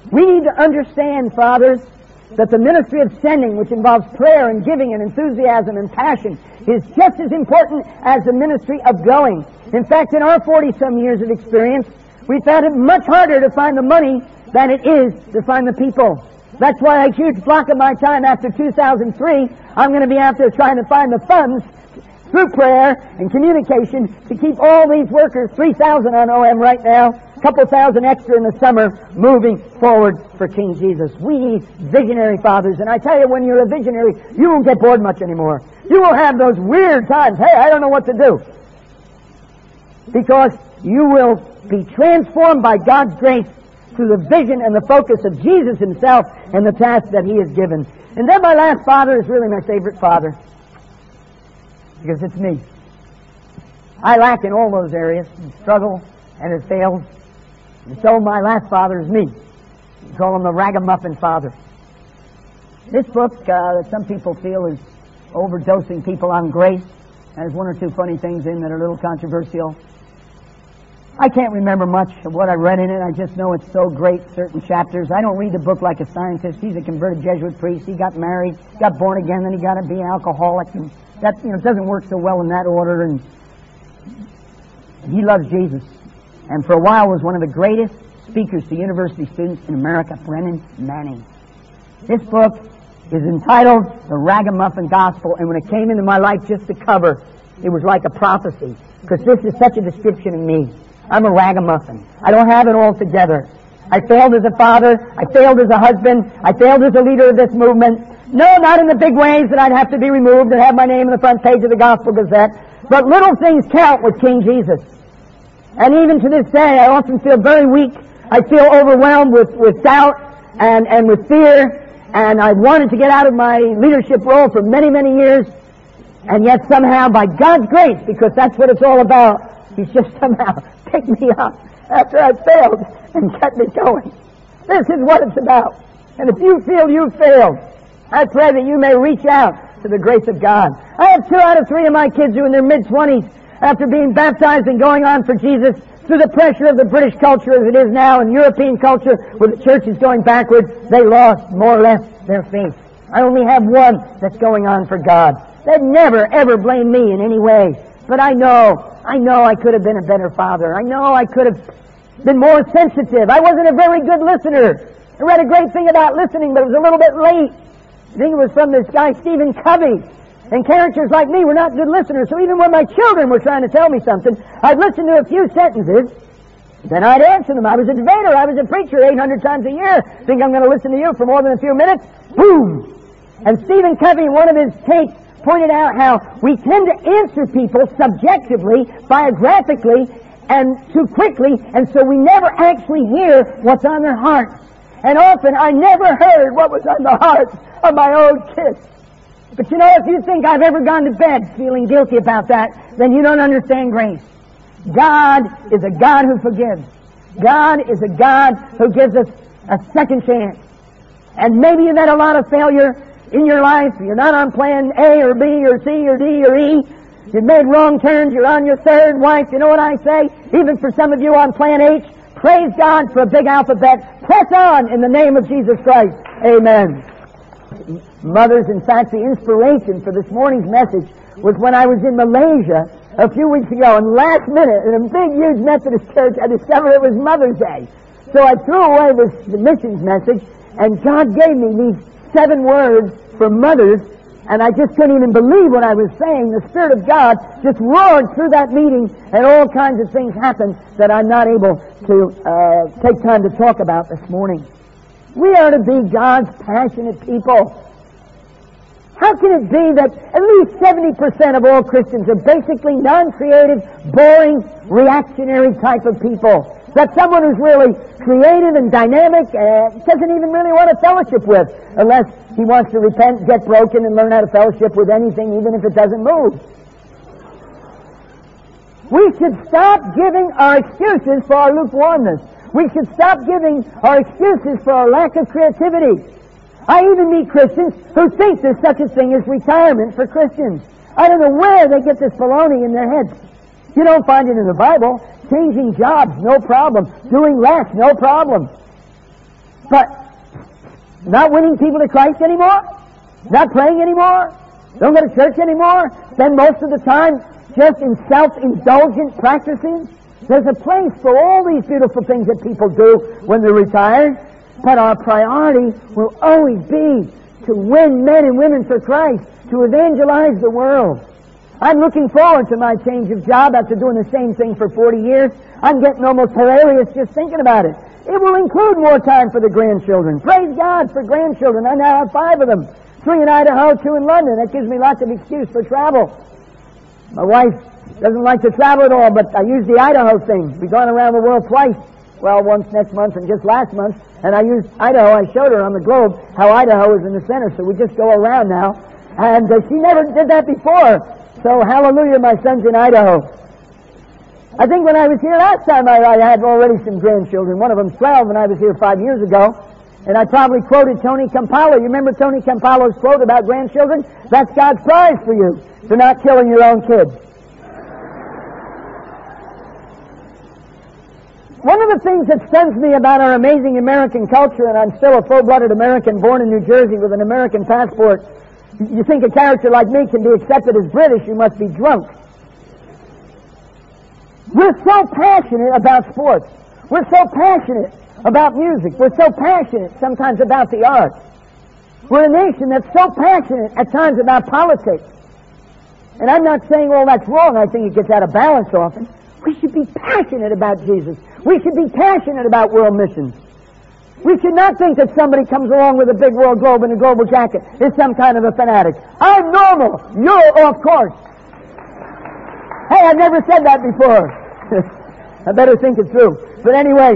We need to understand, fathers, that the ministry of sending, which involves prayer and giving and enthusiasm and passion, is just as important as the ministry of going. In fact, in our forty-some years of experience, we found it much harder to find the money than it is to find the people. That's why a huge block of my time after two thousand three, I'm going to be out there trying to find the funds through prayer and communication to keep all these workers, three thousand on O M right now, a couple thousand extra in the summer, moving forward for King Jesus. We need visionary fathers, and I tell you, when you're a visionary, you won't get bored much anymore. You will have those weird times, hey, I don't know what to do. Because you will be transformed by God's grace through the vision and the focus of Jesus Himself and the task that He has given. And then my last father is really my favorite father, because it's me. I lack in all those areas, and struggle, and have failed. And so my last father is me. We call him the ragamuffin father. This book uh, that some people feel is overdosing people on grace has one or two funny things in that are a little controversial. I can't remember much of what I read in it. I just know it's so great, certain chapters. I don't read the book like a scientist. He's a converted Jesuit priest. He got married, got born again, then he got to be an alcoholic. And that, you know, doesn't work so well in that order. And he loves Jesus. And for a while was one of the greatest speakers to university students in America, Brennan Manning. This book is entitled The Ragamuffin Gospel, and when it came into my life just to cover, it was like a prophecy, because this is such a description of me. I'm a ragamuffin. I don't have it all together. I failed as a father. I failed as a husband. I failed as a leader of this movement. No, not in the big ways that I'd have to be removed and have my name on the front page of the Gospel Gazette, but little things count with King Jesus. And even to this day, I often feel very weak. I feel overwhelmed with, with doubt and, and with fear, and I've wanted to get out of my leadership role for many, many years, and yet somehow, by God's grace, because that's what it's all about, He's just somehow picked me up after I failed and kept me going. This is what it's about. And if you feel you've failed, I pray that you may reach out to the grace of God. I have two out of three of my kids who are in their mid-twenties, after being baptized and going on for Jesus, through the pressure of the British culture as it is now and European culture where the church is going backwards, they lost more or less their faith. I only have one that's going on for God. They'd never, ever blame me in any way. But I know, I know I could have been a better father. I know I could have been more sensitive. I wasn't a very good listener. I read a great thing about listening, but it was a little bit late. I think it was from this guy, Stephen Covey. And characters like me were not good listeners, so even when my children were trying to tell me something, I'd listen to a few sentences, then I'd answer them. I was a debater. I was a preacher eight hundred times a year. Think I'm going to listen to you for more than a few minutes? Boom! And Stephen Covey, in one of his tapes, pointed out how we tend to answer people subjectively, biographically, and too quickly, and so we never actually hear what's on their hearts. And often I never heard what was on the hearts of my own kids. But you know, if you think I've ever gone to bed feeling guilty about that, then you don't understand grace. God is a God who forgives. God is a God who gives us a second chance. And maybe you've had a lot of failure in your life. You're not on plan A or B or C or D or E. You've made wrong turns. You're on your third wife. You know what I say? Even for some of you on plan H, praise God for a big alphabet. Press on in the name of Jesus Christ. Amen. Mothers, in fact, the inspiration for this morning's message was when I was in Malaysia a few weeks ago, and last minute, in a big, huge Methodist church, I discovered it was Mother's Day. So I threw away this the missions message, and God gave me these seven words for mothers, and I just couldn't even believe what I was saying. The Spirit of God just roared through that meeting, and all kinds of things happened that I'm not able to uh, take time to talk about this morning. We are to be God's passionate people. How can it be that at least seventy percent of all Christians are basically non-creative, boring, reactionary type of people? That someone who's really creative and dynamic uh, doesn't even really want to fellowship with, unless he wants to repent, get broken, and learn how to fellowship with anything, even if it doesn't move. We should stop giving our excuses for our lukewarmness. We should stop giving our excuses for our lack of creativity. I even meet Christians who think there's such a thing as retirement for Christians. I don't know where they get this baloney in their heads. You don't find it in the Bible. Changing jobs, no problem. Doing less, no problem. But not winning people to Christ anymore? Not praying anymore? Don't go to church anymore? Spend most of the time just in self-indulgent practices? There's a place for all these beautiful things that people do when they're retired, but our priority will always be to win men and women for Christ, to evangelize the world. I'm looking forward to my change of job after doing the same thing for forty years. I'm getting almost hilarious just thinking about it. It will include more time for the grandchildren. Praise God for grandchildren. I now have five of them. Three in Idaho, two in London. That gives me lots of excuse for travel. My wife doesn't like to travel at all, but I use the Idaho thing. We've gone around the world twice. Well, once next month and just last month. And I used Idaho. I showed her on the globe how Idaho is in the center, so we just go around now. And uh, she never did that before. So hallelujah, my son's in Idaho. I think when I was here last time, I, I had already some grandchildren. One of them's twelve, and I was here five years ago. And I probably quoted Tony Campolo. You remember Tony Campolo's quote about grandchildren? That's God's prize for you, for not killing your own kids. One of the things that stuns me about our amazing American culture, and I'm still a full-blooded American born in New Jersey with an American passport, you think a character like me can be accepted as British, you must be drunk. We're so passionate about sports. We're so passionate about music. We're so passionate sometimes about the arts. We're a nation that's so passionate at times about politics. And I'm not saying all that's wrong. I think it gets out of balance often. We should be passionate about Jesus. We should be passionate about world missions. We should not think that somebody comes along with a big world globe and a global jacket is some kind of a fanatic. I'm normal. You're off course. Hey, I've never said that before. I better think it through. But anyway,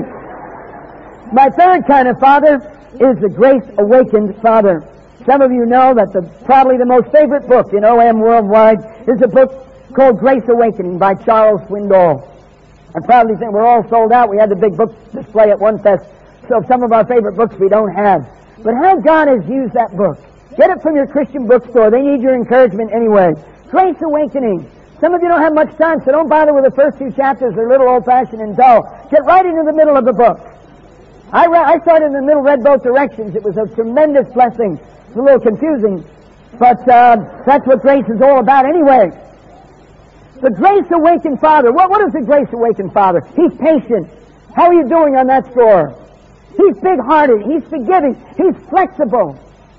my third kind of father is the grace-awakened father. Some of you know that the probably the most favorite book in O M worldwide is a book called Grace Awakening by Charles Swindoll. I probably think we're all sold out. We had the big book display at One Fest, so some of our favorite books we don't have. But how God has used that book. Get it from your Christian bookstore. They need your encouragement anyway. Grace Awakening. Some of you don't have much time, so don't bother with the first two chapters. They're a little old-fashioned and dull. Get right into the middle of the book. I, re- I started in the middle, read both directions. It was a tremendous blessing. It's a little confusing, but uh, that's what grace is all about anyway. The grace-awakened father. What, what is the grace-awakened father? He's patient. How are you doing on that score? He's big-hearted. He's forgiving. He's flexible.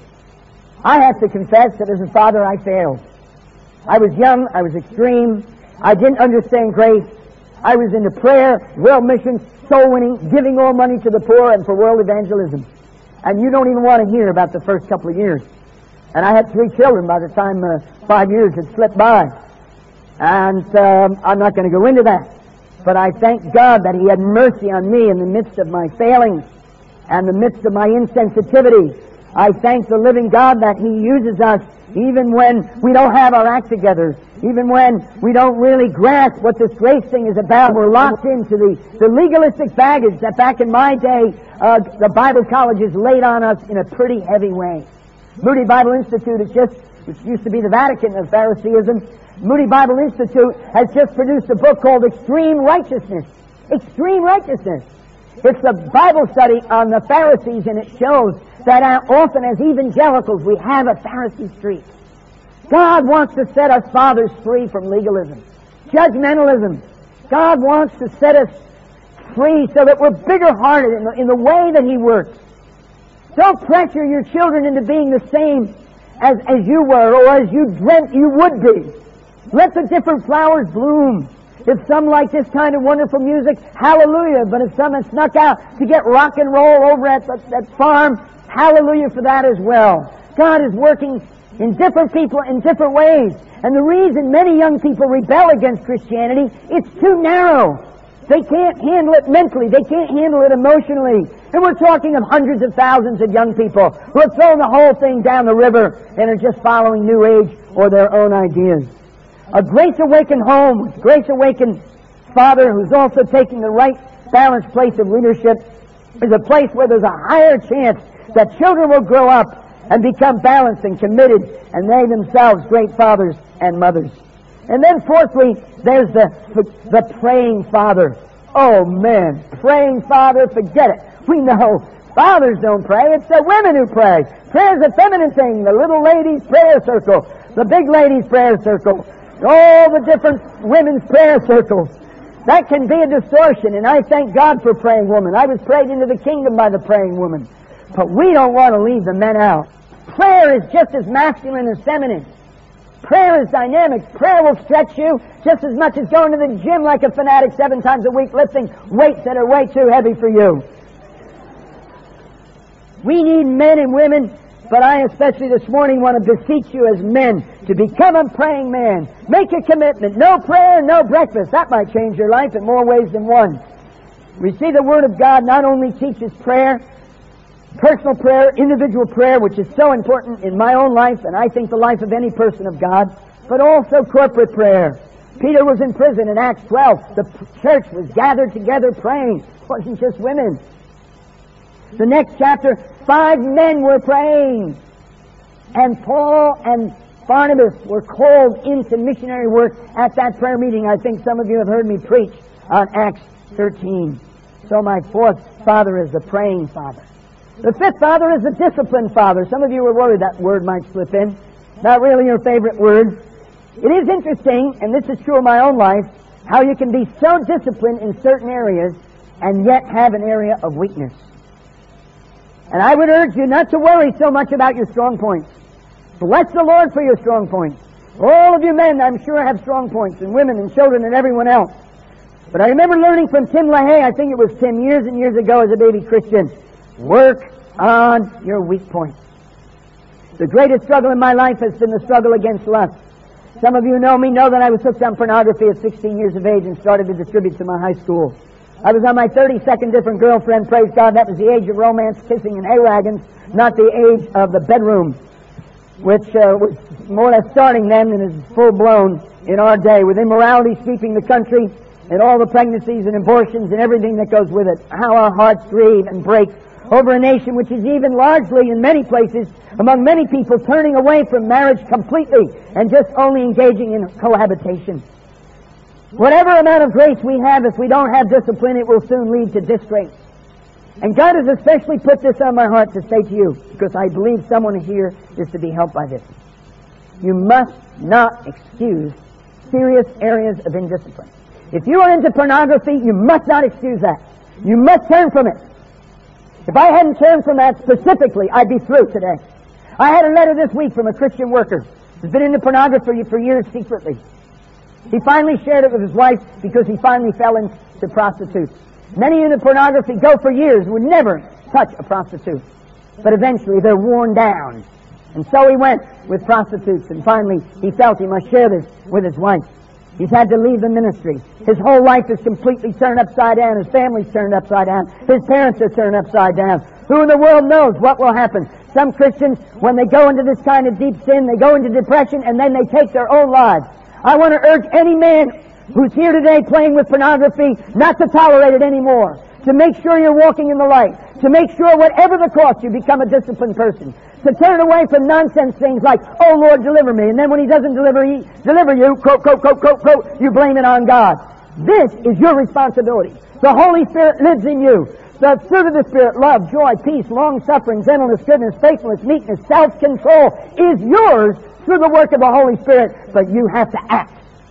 I have to confess that as a father I failed. I was young. I was extreme. I didn't understand grace. I was into prayer, world missions, soul winning, giving all money to the poor, and for world evangelism. And you don't even want to hear about the first couple of years. And I had three children by the time uh, five years had slipped by. And um, I'm not going to go into that. But I thank God that He had mercy on me in the midst of my failings and the midst of my insensitivity. I thank the living God that He uses us even when we don't have our act together, even when we don't really grasp what this grace thing is about. We're locked into the, the legalistic baggage that back in my day, uh, the Bible colleges laid on us in a pretty heavy way. Moody Bible Institute is just, which used to be the Vatican of Phariseeism, Moody Bible Institute has just produced a book called Extreme Righteousness. Extreme Righteousness. It's a Bible study on the Pharisees, and it shows that often as evangelicals we have a Pharisee streak. God wants to set us fathers free from legalism, judgmentalism. God wants to set us free so that we're bigger-hearted in the, in the way that He works. Don't pressure your children into being the same as, as you were or as you dreamt you would be. Let the different flowers bloom. If some like this kind of wonderful music, hallelujah. But if some have snuck out to get rock and roll over at the, that farm, hallelujah for that as well. God is working in different people in different ways. And the reason many young people rebel against Christianity, it's too narrow. They can't handle it mentally. They can't handle it emotionally. And we're talking of hundreds of thousands of young people who have thrown the whole thing down the river and are just following New Age or their own ideas. A grace-awakened home, grace-awakened father who's also taking the right balanced place of leadership is a place where there's a higher chance that children will grow up and become balanced and committed, and they themselves great fathers and mothers. And then fourthly, there's the, the praying father. Oh man, praying father, forget it. We know Fathers don't pray. It's the women who pray. Prayer is a feminine thing. The little ladies' prayer circle. The big ladies' prayer circle. All the different women's prayer circles. That can be a distortion, and I thank God for praying women. I was prayed into the kingdom by the praying woman. But we don't want to leave the men out. Prayer is just as masculine as feminine. Prayer is dynamic. Prayer will stretch you just as much as going to the gym like a fanatic seven times a week, lifting weights that are way too heavy for you. We need men and women, but I especially this morning want to beseech you as men to become a praying man. Make a commitment. No prayer, no breakfast. That might change your life in more ways than one. We see the Word of God not only teaches prayer, personal prayer, individual prayer, which is so important in my own life, and I think the life of any person of God, but also corporate prayer. Peter was in prison in Acts twelve. The church was gathered together praying. It wasn't just women. The next chapter, five men were praying. And Paul and Barnabas were called into missionary work at that prayer meeting. I think some of you have heard me preach on Acts thirteen. So my fourth father is the praying father. The fifth father is the disciplined father. Some of you were worried that word might slip in. Not really your favorite word. It is interesting, and this is true of my own life, how you can be so disciplined in certain areas and yet have an area of weakness. And I would urge you not to worry so much about your strong points. Bless the Lord for your strong points. All of you men, I'm sure, have strong points, and women and children and everyone else. But I remember learning from Tim LaHaye, I think it was Tim, years and years ago as a baby Christian, work on your weak points. The greatest struggle in my life has been the struggle against lust. Some of you who know me know that I was hooked on pornography at sixteen years of age and started to distribute to my high school. I was on my thirty-second different girlfriend, praise God. That was the age of romance, kissing, and hay-wagons, not the age of the bedroom, which uh, was more or less starting then and is full-blown in our day, with immorality sweeping the country and all the pregnancies and abortions and everything that goes with it. How our hearts grieve and break over a nation which is even largely, in many places, among many people, turning away from marriage completely and just only engaging in cohabitation. Whatever amount of grace we have, if we don't have discipline, it will soon lead to disgrace. And God has especially put this on my heart to say to you, because I believe someone here is to be helped by this. You must not excuse serious areas of indiscipline. If you are into pornography, you must not excuse that. You must turn from it. If I hadn't turned from that specifically, I'd be through today. I had a letter this week from a Christian worker who's been into pornography for years secretly. He finally shared it with his wife because he finally fell into prostitutes. Many into pornography go for years and would never touch a prostitute. But eventually they're worn down. And so he went with prostitutes, and finally he felt he must share this with his wife. He's had to leave the ministry. His whole life is completely turned upside down. His family's turned upside down. His parents are turned upside down. Who in the world knows what will happen? Some Christians, when they go into this kind of deep sin, they go into depression, and then they take their own lives. I want to urge any man who's here today playing with pornography not to tolerate it anymore. To make sure you're walking in the light. To make sure, whatever the cost, you become a disciplined person. To turn away from nonsense things like, oh Lord, deliver me. And then when He doesn't deliver, he, deliver you, quote, quote, quote, quote, quote, you blame it on God. This is your responsibility. The Holy Spirit lives in you. The fruit of the Spirit, love, joy, peace, long-suffering, gentleness, goodness, faithfulness, meekness, self-control is yours through the work of the Holy Spirit, but you have to act.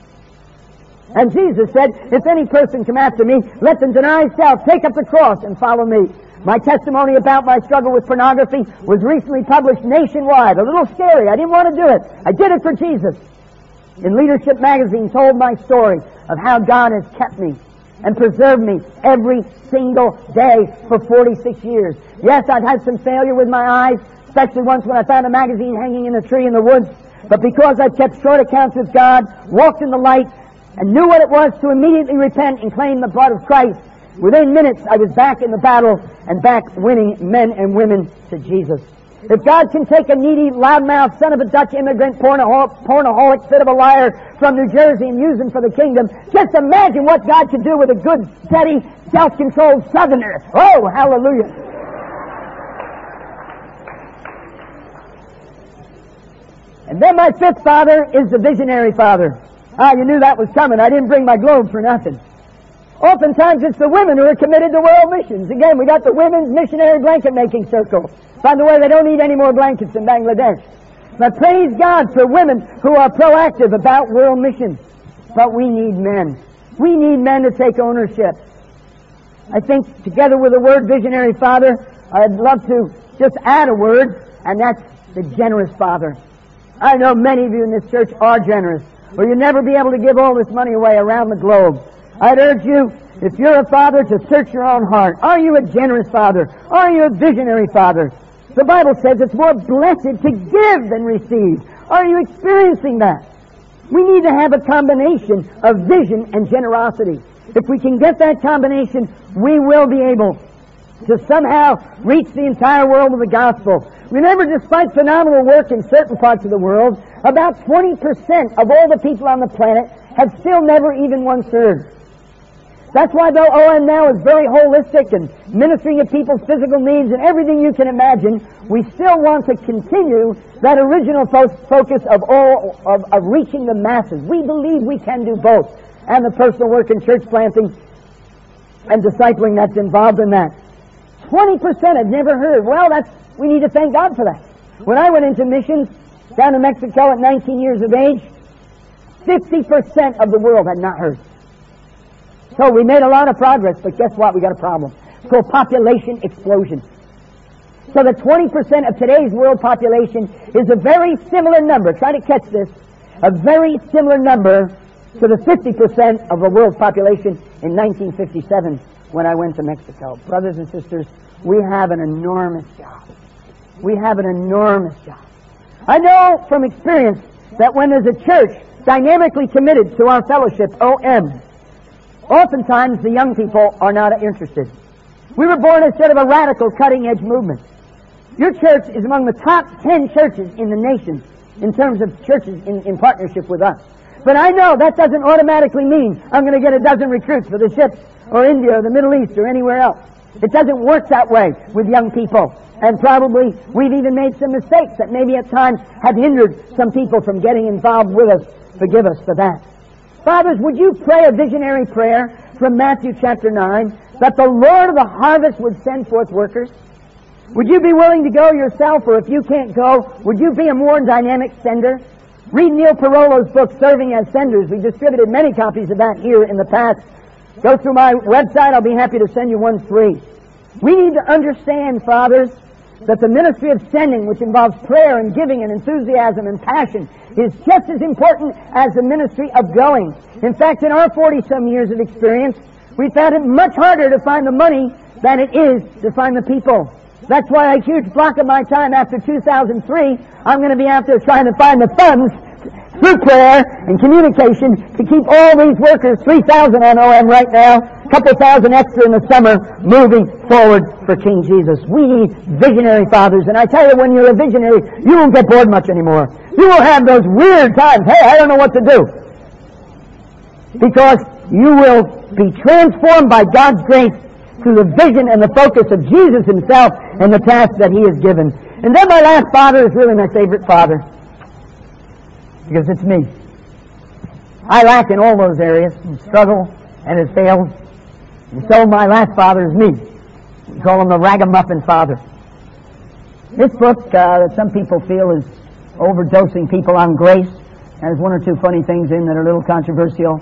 And Jesus said, if any person come after me, let them deny self, take up the cross, and follow me. My testimony about my struggle with pornography was recently published nationwide. A little scary. I didn't want to do it. I did it for Jesus. In Leadership Magazine told my story of how God has kept me and preserved me every single day for forty-six years. Yes, I've had some failure with my eyes, especially once when I found a magazine hanging in a tree in the woods. But because I've kept short accounts with God, walked in the light, and knew what it was to immediately repent and claim the blood of Christ, within minutes I was back in the battle and back winning men and women to Jesus. If God can take a needy, loudmouth, son of a Dutch immigrant, pornoholic, pornoholic, fit of a liar from New Jersey and use him for the kingdom, just imagine what God could do with a good, steady, self-controlled southerner. Oh, hallelujah. And then my fifth father is the visionary father. Ah, you knew that was coming. I didn't bring my globe for nothing. Oftentimes it's the women who are committed to world missions. Again, we got the women's missionary blanket making circle. By the way, they don't need any more blankets in Bangladesh. But praise God for women who are proactive about world missions. But we need men. We need men to take ownership. I think together with the word visionary father, I'd love to just add a word, and that's the generous father. I know many of you in this church are generous, or you'll never be able to give all this money away around the globe. I'd urge you, if you're a father, to search your own heart. Are you a generous father? Are you a visionary father? The Bible says it's more blessed to give than receive. Are you experiencing that? We need to have a combination of vision and generosity. If we can get that combination, we will be able to somehow reach the entire world with the gospel. Remember, despite phenomenal work in certain parts of the world, about twenty percent of all the people on the planet have still never even once heard. That's why, though O M now is very holistic and ministering at people's physical needs and everything you can imagine, we still want to continue that original fo- focus of all of, of reaching the masses. We believe we can do both, and the personal work in church planting and discipling that's involved in that. Twenty percent have never heard. Well, that's we need to thank God for that. When I went into missions down to Mexico at nineteen years of age, fifty percent of the world had not heard. So we made a lot of progress, but guess what? We got a problem. It's called population explosion. So the twenty percent of today's world population is a very similar number. Try to catch this. A very similar number to the fifty percent of the world's population in nineteen fifty-seven when I went to Mexico. Brothers and sisters, we have an enormous job. We have an enormous job. I know from experience that when there's a church dynamically committed to our fellowship, O M, oftentimes the young people are not interested. We were born instead of a radical cutting-edge movement. Your church is among the top ten churches in the nation in terms of churches in, in partnership with us. But I know that doesn't automatically mean I'm going to get a dozen recruits for the ships or India or the Middle East or anywhere else. It doesn't work that way with young people. And probably we've even made some mistakes that maybe at times have hindered some people from getting involved with us. Forgive us for that. Fathers, would you pray a visionary prayer from Matthew chapter nine that the Lord of the harvest would send forth workers? Would you be willing to go yourself, or if you can't go, would you be a more dynamic sender? Read Neil Parolo's book, Serving as Senders. We distributed many copies of that here in the past. Go through my website. I'll be happy to send you one free. We need to understand, fathers, that the ministry of sending, which involves prayer and giving and enthusiasm and passion, is just as important as the ministry of going. In fact, in our forty-some years of experience, we found it much harder to find the money than it is to find the people. That's why a huge block of my time after two thousand three, I'm going to be after trying to find the funds through prayer and communication to keep all these workers, three thousand on O M right now, a couple thousand extra in the summer, moving forward for King Jesus. We need visionary fathers, and I tell you, when you're a visionary, you won't get bored much anymore. You will have those weird times, hey, I don't know what to do. Because you will be transformed by God's grace through the vision and the focus of Jesus himself and the task that he has given. And then my last father is really my favorite father, because it's me. I lack in all those areas and struggle and have failed. And so my last father is me. We call him the ragamuffin father. This book uh, that some people feel is overdosing people on grace has one or two funny things in that are a little controversial.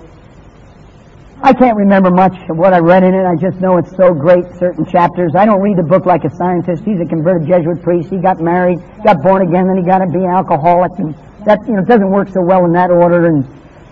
I can't remember much of what I read in it. I just know it's so great, certain chapters. I don't read the book like a scientist. He's a converted Jesuit priest. He got married, got born again, then he got to be an alcoholic. And that, you know, it doesn't work so well in that order. And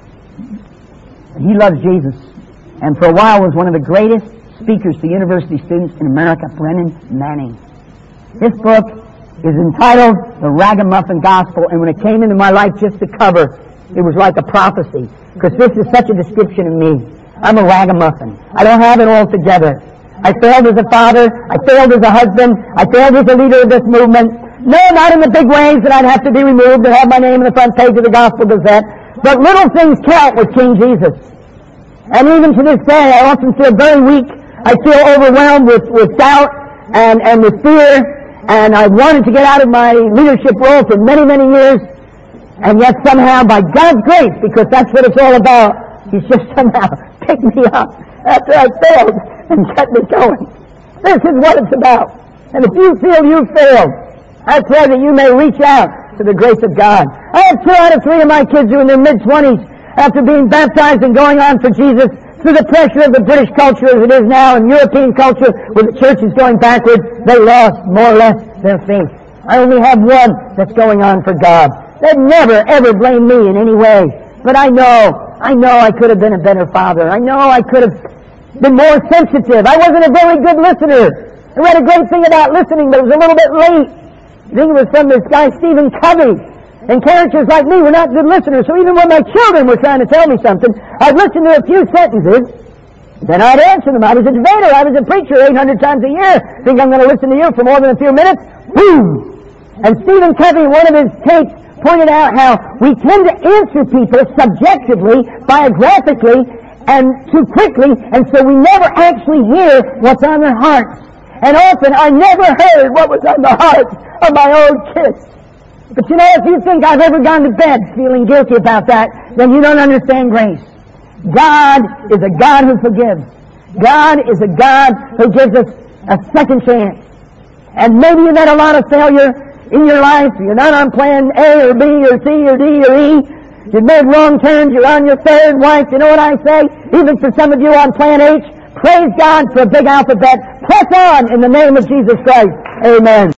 he loves Jesus. And for a while was one of the greatest speakers to university students in America, Brennan Manning. This book is entitled The Ragamuffin Gospel, and when it came into my life just to cover, it was like a prophecy, because this is such a description of me. I'm a ragamuffin. I don't have it all together. I failed as a father. I failed as a husband. I failed as a leader of this movement. No, not in the big ways that I'd have to be removed and have my name in the front page of the Gospel Gazette. But little things count with King Jesus. And even to this day, I often feel very weak. I feel overwhelmed with, with doubt and, and with fear. And I wanted to get out of my leadership role for many, many years. And yet somehow, by God's grace, because that's what it's all about, he's just somehow picked me up after I failed and kept me going. This is what it's about. And if you feel you failed, I pray that you may reach out to the grace of God. I have two out of three of my kids who are in their mid-twenties after being baptized and going on for Jesus through the pressure of the British culture as it is now and European culture where the church is going backwards. They lost more or less their faith. I only have one that's going on for God. They'd never, ever blame me in any way. But I know, I know I could have been a better father. I know I could have been more sensitive. I wasn't a very good listener. I read a great thing about listening, but it was a little bit late. I think it was from this guy, Stephen Covey. And characters like me were not good listeners, so even when my children were trying to tell me something, I'd listen to a few sentences, then I'd answer them. I was a debater. I was a preacher eight hundred times a year. Think I'm going to listen to you for more than a few minutes? Boom! And Stephen Covey, one of his tapes, pointed out how we tend to answer people subjectively, biographically, and too quickly, and so we never actually hear what's on their hearts. And often I never heard what was on the hearts of my own kids. But you know, if you think I've ever gone to bed feeling guilty about that, then you don't understand grace. God is a God who forgives. God is a God who gives us a second chance. And maybe you've had a lot of failure in your life. You're not on plan A or B or C or D or E. You've made wrong turns. You're on your third wife. You know what I say? Even for some of you on plan H, praise God for a big alphabet. Press on in the name of Jesus Christ. Amen.